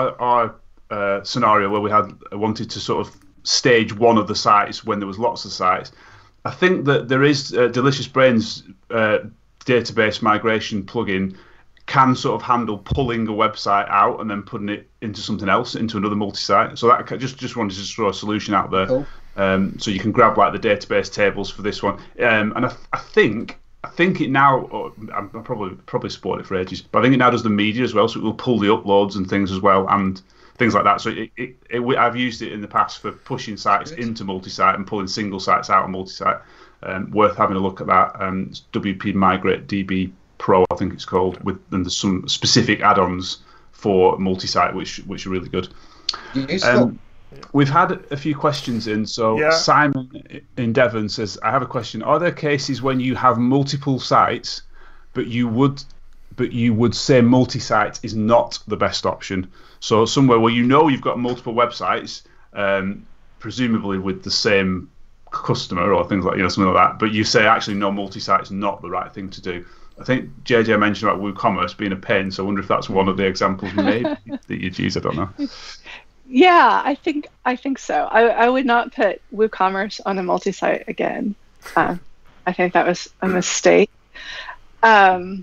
our scenario where we wanted to sort of stage one of the sites when there was lots of sites, I think that there is Delicious Brains database migration plugin can sort of handle pulling a website out and then putting it into something else, into another multi-site. So that just wanted to throw a solution out there. Cool. So you can grab like the database tables for this one, and I think it now. I'm probably supported it for ages, but I think it now does the media as well. So it will pull the uploads and things as well, and things like that. So I've used it in the past for pushing sites into multi-site and pulling single sites out of multi-site. Worth having a look at that. It's WP Migrate DB Pro, I think it's called, and there's some specific add-ons for multi-site which are really good. Useful. We've had a few questions in. So Simon in Devon says, I have a question. Are there cases when you have multiple sites, but you would say multi-site is not the best option? So somewhere where you've got multiple websites, presumably with the same customer or things like something like that, but you say actually no, multi-site is not the right thing to do. I think JJ mentioned about WooCommerce being a pain, so I wonder if that's one of the examples maybe that you'd use. I don't know. Yeah, I think so. I would not put WooCommerce on a multi-site again. I think that was a mistake. But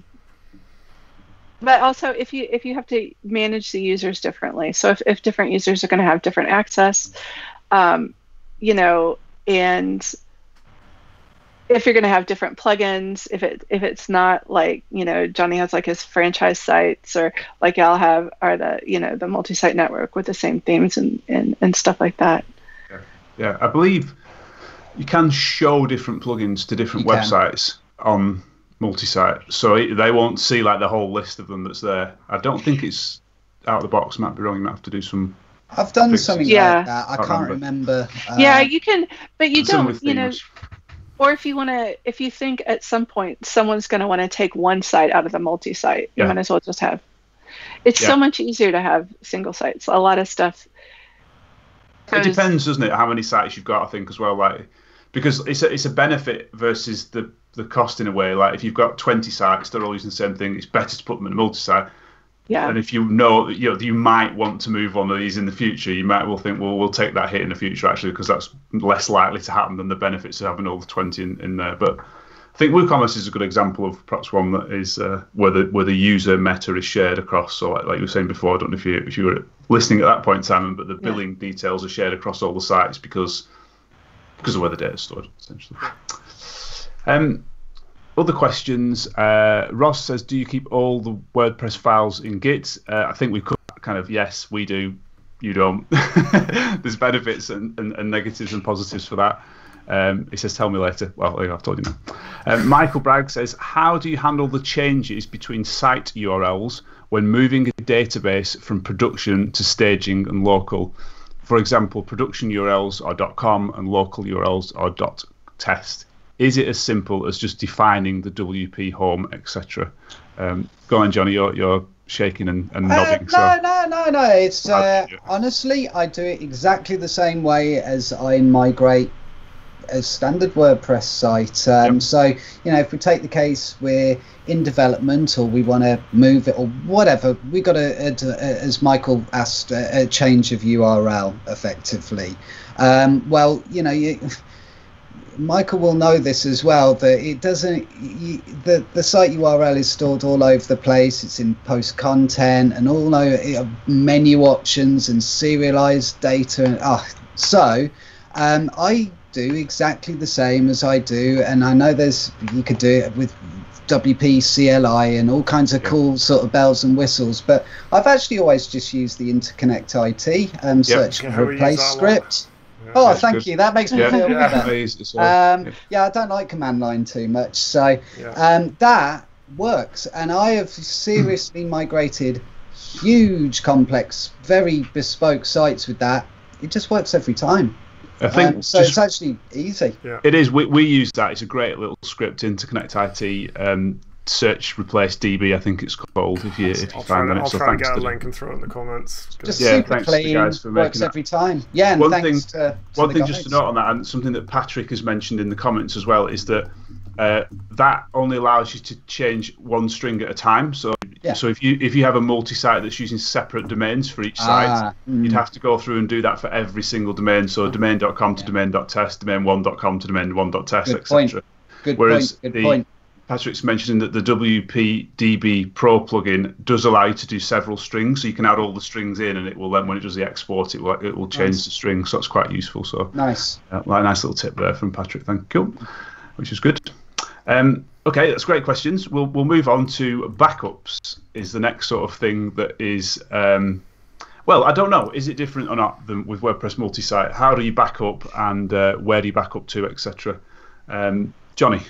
also, if you have to manage the users differently, so if different users are going to have different access, and if you're going to have different plugins, if it's not like, Johnny has like his franchise sites, or like I'll have the multi-site network with the same themes and stuff like that. Yeah, I believe you can show different plugins to different websites on multi-site, so they won't see like the whole list of them that's there. I don't think it's out of the box. Might be wrong. You might have to do some. I've done something like that. I can't remember. You can, but you don't. Or if you think at some point someone's going to want to take one site out of the multi-site, you might as well just have. It's so much easier to have single sites. A lot of stuff. It depends, doesn't it? How many sites you've got, I think, as well. Like, because it's a benefit versus the cost in a way. Like if you've got 20 sites, they're all using the same thing. It's better to put them in a multi-site. Yeah. And if you know that you might want to move on to these in the future, you might well think, well, we'll take that hit in the future actually, because that's less likely to happen than the benefits of having all the 20 in there. But I think WooCommerce is a good example of perhaps one that is where the user meta is shared across. So like you were saying before, I don't know if you were listening at that point, Simon, but the billing details are shared across all the sites because of where the data is stored, essentially. Other questions. Ross says, do you keep all the WordPress files in Git? I think we could kind of, yes, we do. You don't. There's benefits and negatives and positives for that. He says, tell me later. Well, I've told you now. Michael Bragg says, how do you handle the changes between site URLs when moving a database from production to staging and local? For example, production URLs are .com and local URLs are .test. Is it as simple as just defining the WP home, etc.? Go on, Johnny. You're shaking and nodding. No. It's honestly, I do it exactly the same way as I migrate a standard WordPress site. So, you know, if we take the case we're in development or we want to move it or whatever, we got as Michael asked, a change of URL effectively. Well, you know, Michael will know this as well, that it doesn't, the site URL is stored all over the place. It's in post content and all menu options and serialized data. So I do exactly the same as I do, and I know you could do it with WP CLI and all kinds of cool sort of bells and whistles, but I've actually always just used the Interconnect IT search and replace script. Oh, thank you. That makes me feel better. Yeah, I don't like command line too much. So that works. And I have seriously migrated huge, complex, very bespoke sites with that. It just works every time. I think so. It's actually easy. Yeah. It is. We use that. It's a great little script, Interconnect IT. Search replace DB, I think it's called. If you find that, I'll try to get a link and throw it in the comments. Just super clean, guys for works every time. Yeah, and one thanks thing, to one thing guys. just to note on that, and something that Patrick has mentioned in the comments as well, is that that only allows you to change one string at a time. So if you have a multi-site that's using separate domains for each site, you'd have to go through and do that for every single domain. So domain.com to domain.test, domain1.com to domain1.test, etc. Good point. Patrick's mentioning that the WPDB Pro plugin does allow you to do several strings, so you can add all the strings in, and it will then, when it does the export, it will change the string. So that's quite useful. So nice, a nice little tip there from Patrick. Thank you, which is good. Okay, that's great questions. We'll move on to backups. Is the next sort of thing that is well, I don't know. Is it different or not than with WordPress multi-site? How do you back up, and where do you back up to, etc. Johnny.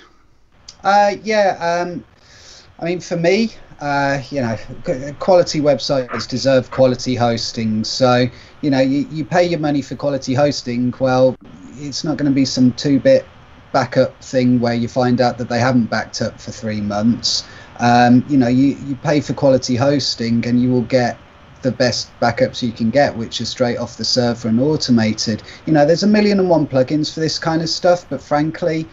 I mean, for me, you know, quality websites deserve quality hosting. So, you know, you pay your money for quality hosting. Well, it's not going to be some 2-bit backup thing where you find out that they haven't backed up for 3 months. You know, you pay for quality hosting and you will get the best backups you can get, which are straight off the server and automated. You know, there's 1,000,001 plugins for this kind of stuff, but frankly,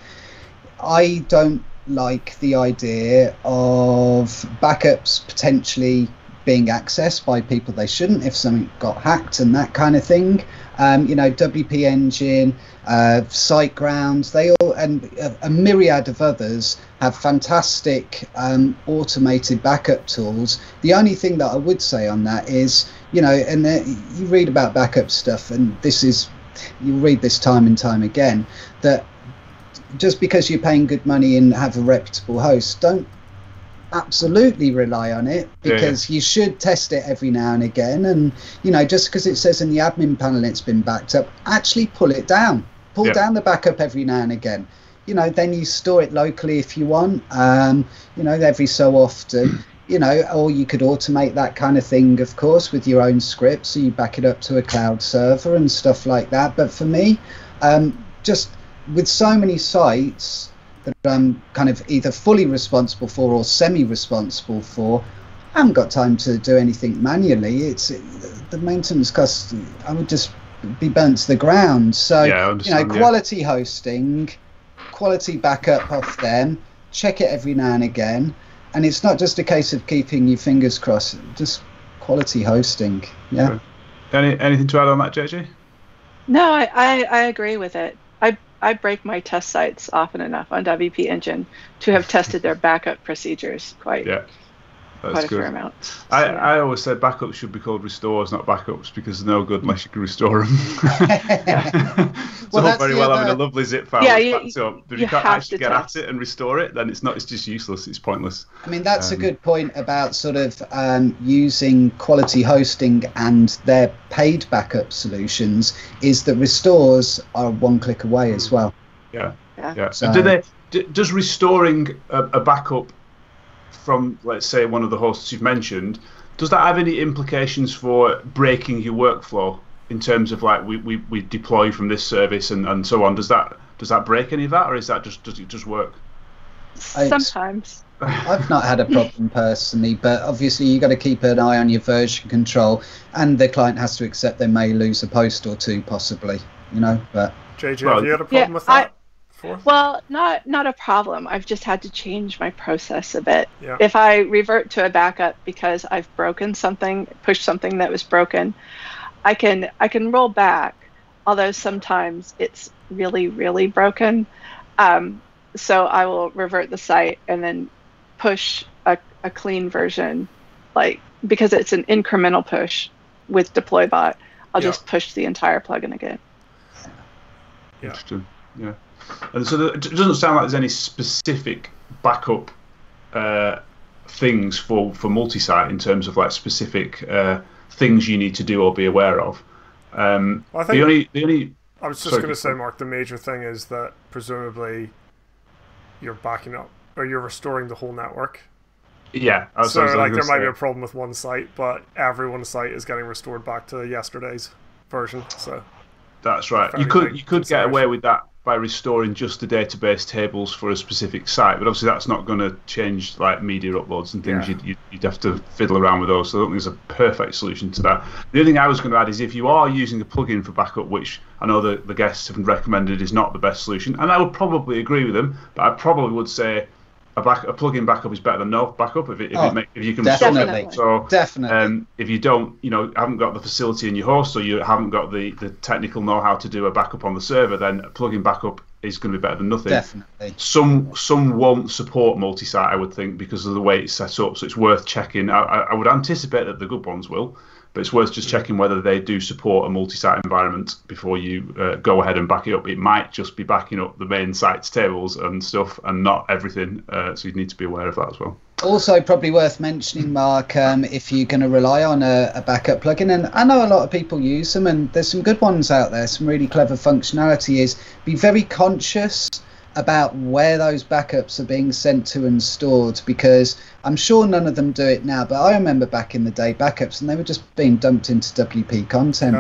I don't like the idea of backups potentially being accessed by people they shouldn't if something got hacked and that kind of thing. You know, WP Engine, SiteGround, they all, and a myriad of others have fantastic automated backup tools. The only thing that I would say on that is, you know, and you read about backup stuff, and you read this time and time again, that just because you're paying good money and have a reputable host, don't absolutely rely on it, because you should test it every now and again. And, you know, just because it says in the admin panel it's been backed up, actually pull it down. Pull down the backup every now and again. You know, then you store it locally if you want, you know, every so often. You know, or you could automate that kind of thing, of course, with your own script, so you back it up to a cloud server and stuff like that. But for me, just with so many sites that I'm kind of either fully responsible for or semi-responsible for, I haven't got time to do anything manually. It's the maintenance costs, I would just be burnt to the ground. So, you know, quality hosting, quality backup off them, check it every now and again. And it's not just a case of keeping your fingers crossed, just quality hosting. Yeah. Anything to add on that, JJ? No, I agree with it. I break my test sites often enough on WP Engine to have tested their backup procedures quite a fair amount. I always said backups should be called restores, not backups, because they're no good unless you can restore them. So very well having a lovely zip file backed up. But if you can't actually get at it and restore it, then it's just useless. It's pointless. I mean, that's a good point about sort of using quality hosting and their paid backup solutions, is that restores are one click away as well. Yeah. So, does restoring a backup from, let's say, one of the hosts you've mentioned, does that have any implications for breaking your workflow in terms of, like, we deploy from this service and so on? Does that break any of that, or does it just work? Sometimes. I've not had a problem personally, but obviously you've got to keep an eye on your version control, and the client has to accept they may lose a post or two possibly, you know. But JJ, have you had a problem with that? before? Well, not a problem. I've just had to change my process a bit. Yeah. If I revert to a backup because I've broken something, pushed something that was broken, I can roll back, although sometimes it's really, really broken. So I will revert the site and then push a clean version, like, because it's an incremental push with DeployBot. I'll just push the entire plugin again. Yeah. Interesting. Yeah. And so it doesn't sound like there's any specific backup things for multi-site in terms of like specific things you need to do or be aware of. Well, I think the only I was just going to say, Mark, the major thing is that presumably you're backing up or you're restoring the whole network. Yeah. So like there might be a problem with one site, but everyone's site is getting restored back to yesterday's version. So that's right. You could get away with that by restoring just the database tables for a specific site, but obviously that's not going to change like media uploads and things. Yeah. You'd have to fiddle around with those. So I don't think there's a perfect solution to that. The other thing I was going to add is if you are using a plugin for backup, which I know the guests have recommended is not the best solution, and I would probably agree with them, but I probably would say a plugin backup is better than no backup if you can definitely. It. So definitely. If you don't, haven't got the facility in your host, or you haven't got the technical know-how to do a backup on the server, then a plugin backup is going to be better than nothing. Definitely. Some won't support multi-site, I would think, because of the way it's set up. So it's worth checking. I would anticipate that the good ones will, but it's worth just checking whether they do support a multi-site environment before you go ahead and back it up. It might just be backing up the main site's tables and stuff and not everything, so you need to be aware of that as well. Also, probably worth mentioning, Mark, if you're going to rely on a backup plugin, and I know a lot of people use them, and there's some good ones out there, some really clever functionality, is be very conscious about where those backups are being sent to and stored, because I'm sure none of them do it now, but I remember back in the day backups and they were just being dumped into WP content.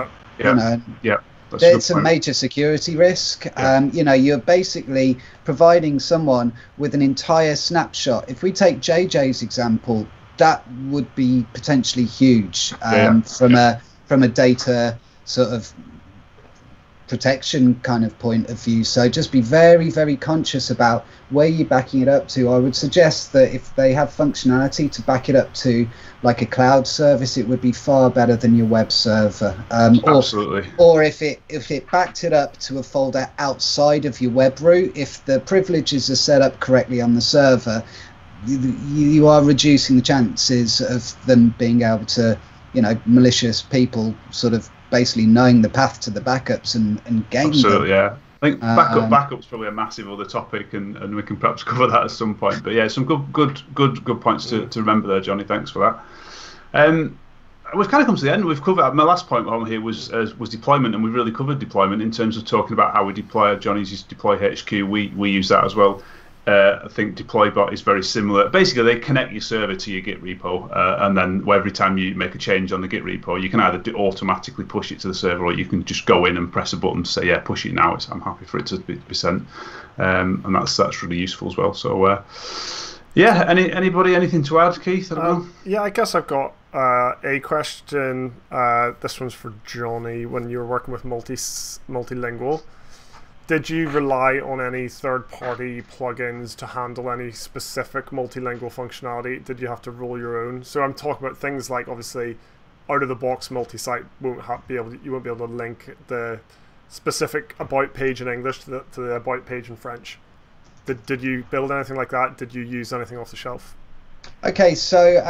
It's a major security risk. You're basically providing someone with an entire snapshot. If we take JJ's example, that would be potentially huge from a data sort of protection kind of point of view. So just be very, very conscious about where you're backing it up to. I would suggest that if they have functionality to back it up to like a cloud service, it would be far better than your web server. Absolutely. Or if it backed it up to a folder outside of your web root, if the privileges are set up correctly on the server, you are reducing the chances of them being able to, malicious people sort of basically knowing the path to the backups and gaining Absolutely, them. yeah. I think backup's probably a massive other topic, and we can perhaps cover that at some point. But yeah, some good points to remember there, Johnny. Thanks for that. We've kind of come to the end. We've covered my last point on here was deployment, and we've really covered deployment in terms of talking about how we deploy. Johnny's used Deploy HQ. We use that as well. I think DeployBot is very similar. Basically, they connect your server to your Git repo, and then every time you make a change on the Git repo, you can either automatically push it to the server, or you can just go in and press a button to say, yeah, push it now. I'm happy for it to be sent, and that's really useful as well. So, anybody, anything to add, Keith? Yeah, I guess I've got a question. This one's for Johnny. When you were working with Multilingual, did you rely on any third-party plugins to handle any specific multilingual functionality? Did you have to roll your own? So I'm talking about things like, obviously, out-of-the-box multi-site you won't be able to link the specific about page in English to the about page in French. Did you build anything like that? Did you use anything off the shelf? Okay, so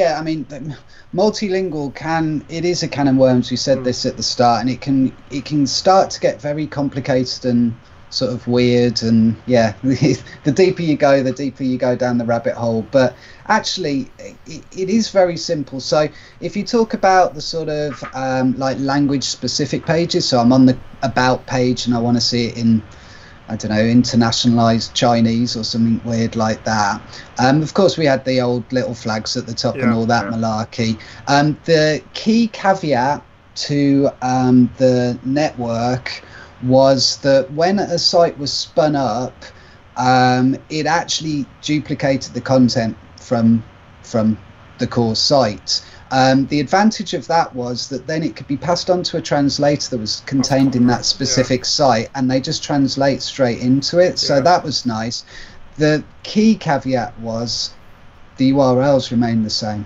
multilingual it is a can of worms. We said this at the start, and it can start to get very complicated and sort of weird, and the deeper you go down the rabbit hole. But actually, it is very simple. So if you talk about the sort of like language specific pages, so I'm on the about page and I want to see it in, I don't know, internationalized Chinese or something weird like that. Of course, we had the old little flags at the top and all that malarkey. The key caveat to the network was that when a site was spun up, it actually duplicated the content from the core site. The advantage of that was that then it could be passed on to a translator that was contained in that specific site, and they just translate straight into it. So that was nice. The key caveat was the URLs remain the same.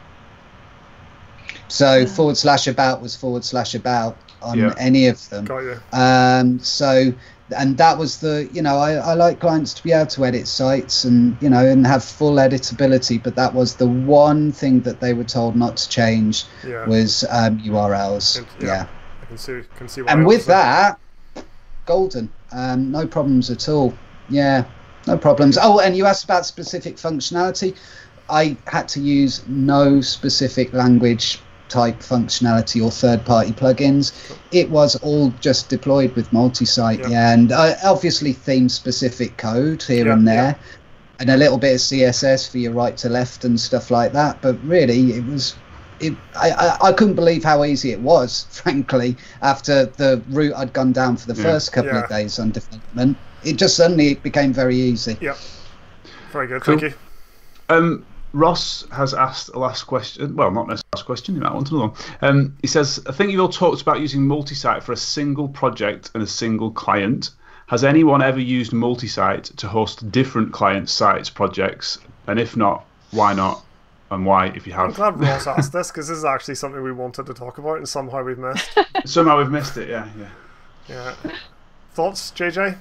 So /about was /about on any of them. Got you. So, and that was the, I like clients to be able to edit sites and, and have full editability, but that was the one thing that they were told not to change was URLs. I can see why. And with that, golden. No problems at all. Yeah, no problems. Oh, and you asked about specific functionality. I had to use no specific language type functionality or third-party plugins. It was all just deployed with multi-site, and obviously theme-specific code here and there, and a little bit of CSS for your right to left and stuff like that. But really, it was. I couldn't believe how easy it was, frankly, after the route I'd gone down for the first couple of days on development. It just suddenly became very easy. Yeah, very good. Cool. Thank you. Ross has asked a last question. Well, not necessarily last question. He might want another one. He says, I think you've all talked about using multi-site for a single project and a single client. Has anyone ever used multi-site to host different client sites, projects? And if not, why not? And why, if you have? I'm glad Ross asked this, because this is actually something we wanted to talk about and somehow we've missed. Somehow we've missed it, yeah. Thoughts, JJ?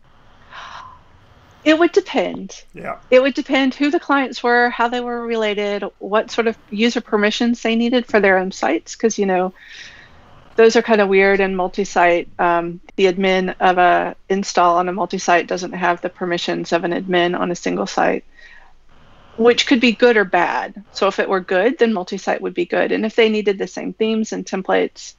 It would depend. Yeah. It would depend who the clients were, how they were related, what sort of user permissions they needed for their own sites, because, those are kind of weird in multi-site. The admin of a install on a multi-site doesn't have the permissions of an admin on a single site, which could be good or bad. So if it were good, then multi-site would be good. And if they needed the same themes and templates,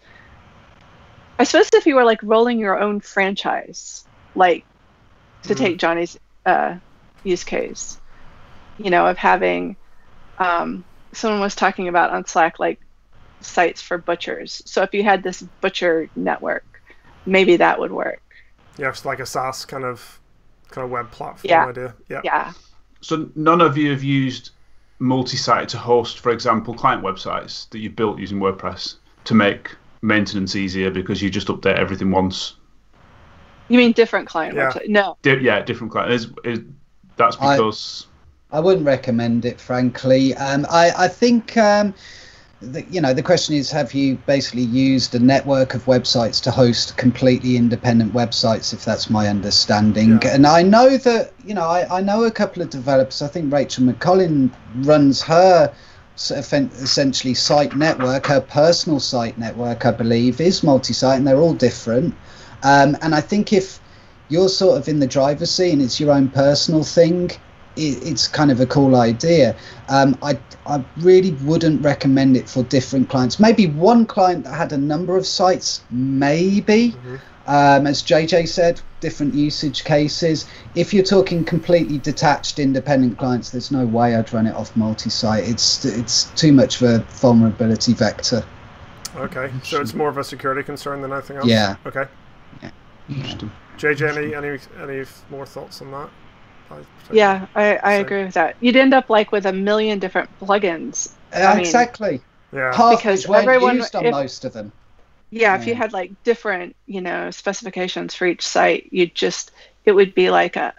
I suppose if you were like rolling your own franchise, like to take Johnny's use case, of having, someone was talking about on Slack, like sites for butchers. So if you had this butcher network, maybe that would work. Yeah, it's like a SaaS kind of web platform idea. Yeah. So none of you have used multi-site to host, for example, client websites that you've built using WordPress to make maintenance easier because you just update everything once? You mean different client website? No. Different client. That's because I wouldn't recommend it, frankly. I think the question is, have you basically used a network of websites to host completely independent websites? If that's my understanding, and I know that I know a couple of developers. I think Rachel McCollin runs her essentially site network. Her personal site network, I believe, is multi-site, and they're all different. And I think if you're sort of in the driver's seat and it's your own personal thing, it's kind of a cool idea. I really wouldn't recommend it for different clients. Maybe one client that had a number of sites, maybe. As JJ said, different usage cases. If you're talking completely detached, independent clients, there's no way I'd run it off multi-site. It's too much of a vulnerability vector. Okay, so it's more of a security concern than anything else? Yeah. Okay. Interesting. JJ, any more thoughts on that? Yeah, I agree with that. You'd end up like with a million different plugins. Exactly. Yeah. Half because which weren't everyone used on most of them. Yeah, if you had like different, specifications for each site, it would be like a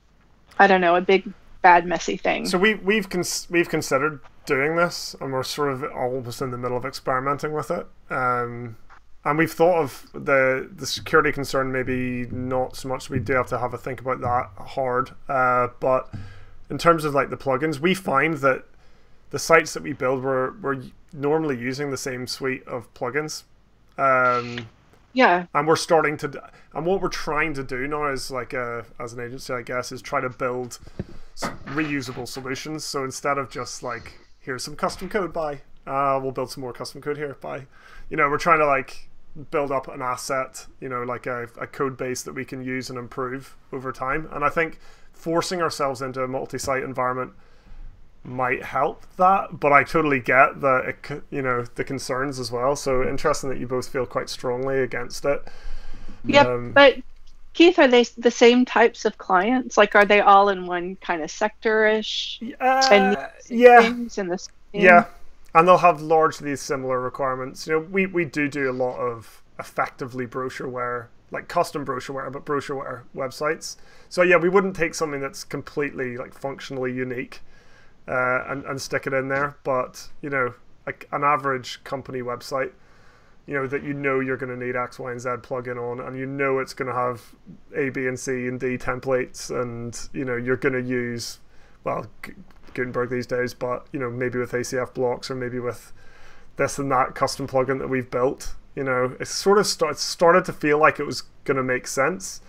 big bad messy thing. So we've considered doing this, and we're sort of almost in the middle of experimenting with it. And we've thought of the security concern, maybe not so much. We do have to have a think about that hard. But in terms of like the plugins, we find that the sites that we build, we're normally using the same suite of plugins. And we're starting to, and what we're trying to do now is like as an agency, I guess, is try to build reusable solutions. So instead of just like, here's some custom code, bye. We'll build some more custom code here, bye. We're trying to like build up an asset, like a code base that we can use and improve over time. And I think forcing ourselves into a multi-site environment might help that, but I totally get the concerns as well. So interesting that you both feel quite strongly against it. Yep, but Keith, are they the same types of clients? Like, are they all in one kind of sector-ish? Yeah. Things in this? Yeah. And they'll have largely similar requirements. We do a lot of effectively brochureware, like custom brochureware, but brochureware websites. So yeah, we wouldn't take something that's completely like functionally unique and stick it in there. But like an average company website, that you're going to need X, Y, and Z plugin on, and it's going to have A, B, and C and D templates, and you're going to use Gutenberg these days, but maybe with ACF blocks or maybe with this and that custom plugin that we've built. It sort of started to feel like it was going to make sense.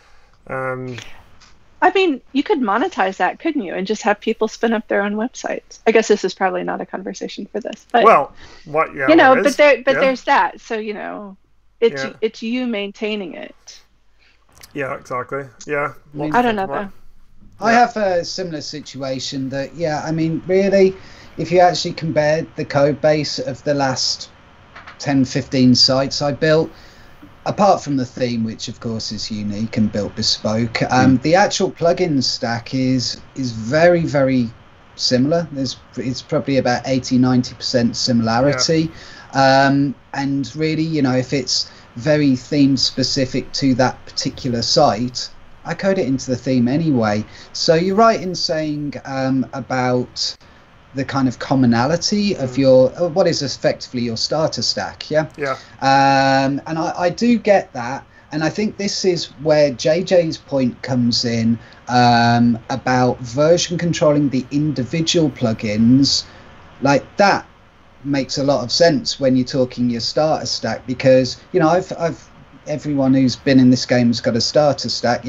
I mean, you could monetize that, couldn't you, and just have people spin up their own websites? I guess this is probably not a conversation for this, but there's that. So it's you maintaining it. Yeah, exactly. Yeah, I don't know though. I have a similar situation that, really, if you actually compared the code base of the last 10, 15 sites I built, apart from the theme, which of course is unique and built bespoke, the actual plugin stack is very, very similar. It's probably about 80-90% similarity. Yeah. And really, if it's very theme specific to that particular site, I code it into the theme anyway. So you're right in saying about the kind of commonality of your what is effectively your starter stack. And I do get that, and I think this is where JJ's point comes in about version controlling the individual plugins. Like that makes a lot of sense when you're talking your starter stack, because I've everyone who's been in this game has got a starter stack,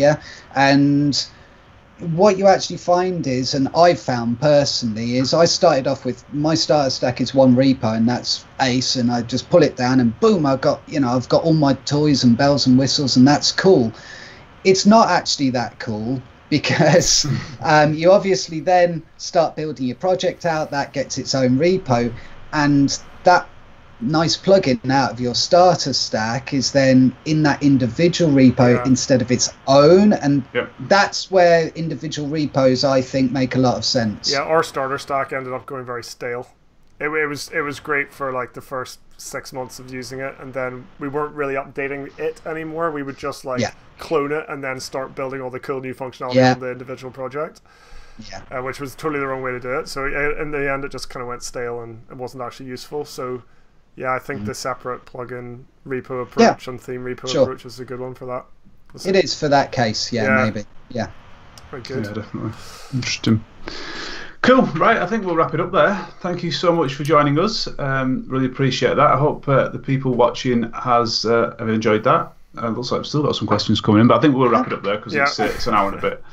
and what you actually find is, and I've found personally, is I started off with my starter stack is one repo, and that's Ace, and I just pull it down and boom, I've got all my toys and bells and whistles, and that's cool. It's not actually that cool, because you obviously then start building your project out, that gets its own repo, and that nice plugin out of your starter stack is then in that individual repo instead of its own, and that's where individual repos I think make a lot of sense. Yeah, our starter stack ended up going very stale. It was great for like the first 6 months of using it, and then we weren't really updating it anymore. We would just clone it and then start building all the cool new functionality on the individual project. Which was totally the wrong way to do it. So in the end, it just kind of went stale and it wasn't actually useful. So yeah, I think the separate plugin repo approach and theme repo approach is a good one for that. It is for that case, maybe. Yeah. Very good. Yeah, definitely. Interesting. Cool. Right, I think we'll wrap it up there. Thank you so much for joining us. Really appreciate that. I hope the people watching have enjoyed that. Looks like we've still got some questions coming in, but I think we'll wrap it up there because it's an hour and a bit.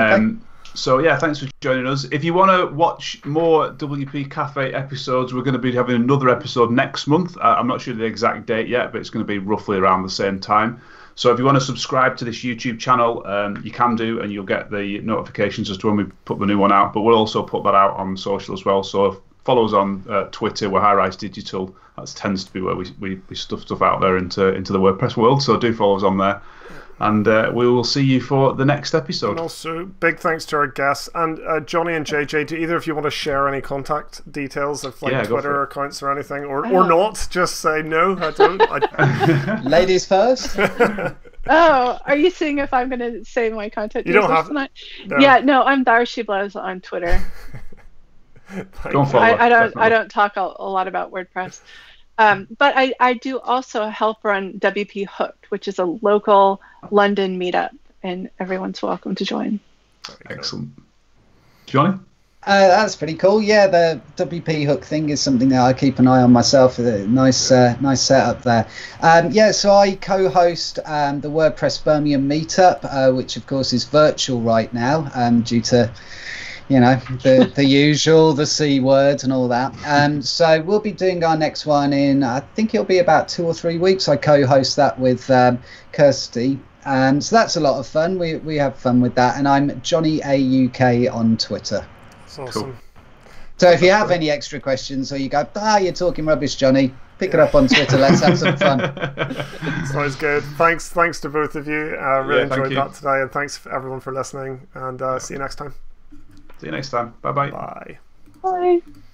So yeah, thanks for joining us. If you want to watch more WP Cafe episodes, we're going to be having another episode next month. I'm not sure the exact date yet, but it's going to be roughly around the same time. So if you want to subscribe to this YouTube channel, you can do, and you'll get the notifications as to when we put the new one out. But we'll also put that out on social as well. So follow us on Twitter. We're High Rise Digital. That tends to be where we stuff out there into the WordPress world. So do follow us on there. And we will see you for the next episode. And also, big thanks to our guests. And Johnny and JJ, do either of you want to share any contact details of Twitter accounts or anything? Or not? Just say, no, I don't. Ladies first. Oh, are you seeing if I'm going to say my contact details? You don't have tonight? No. Yeah, no, I'm Darcy Blows on Twitter. Don't follow. I don't talk a lot about WordPress. But I do also help run WP Hooked, which is a local London meetup, and everyone's welcome to join. Excellent. Johnny? That's pretty cool. Yeah, the WP Hook thing is something that I keep an eye on myself. Nice setup there. So I co-host the WordPress Birmingham meetup, which of course is virtual right now due to the usual, the C word and all that. So we'll be doing our next one in, I think it'll be about 2 or 3 weeks. I co-host that with Kirsty. So that's a lot of fun. We have fun with that. And I'm Johnny AUK on Twitter. That's awesome. Cool. So if you have any extra questions or you go, you're talking rubbish, Johnny, pick it up on Twitter. Let's have some fun. Sounds good. Thanks to both of you. Really enjoyed that today. And thanks everyone for listening. And see you next time. See you next time. Bye-bye. Bye. Bye.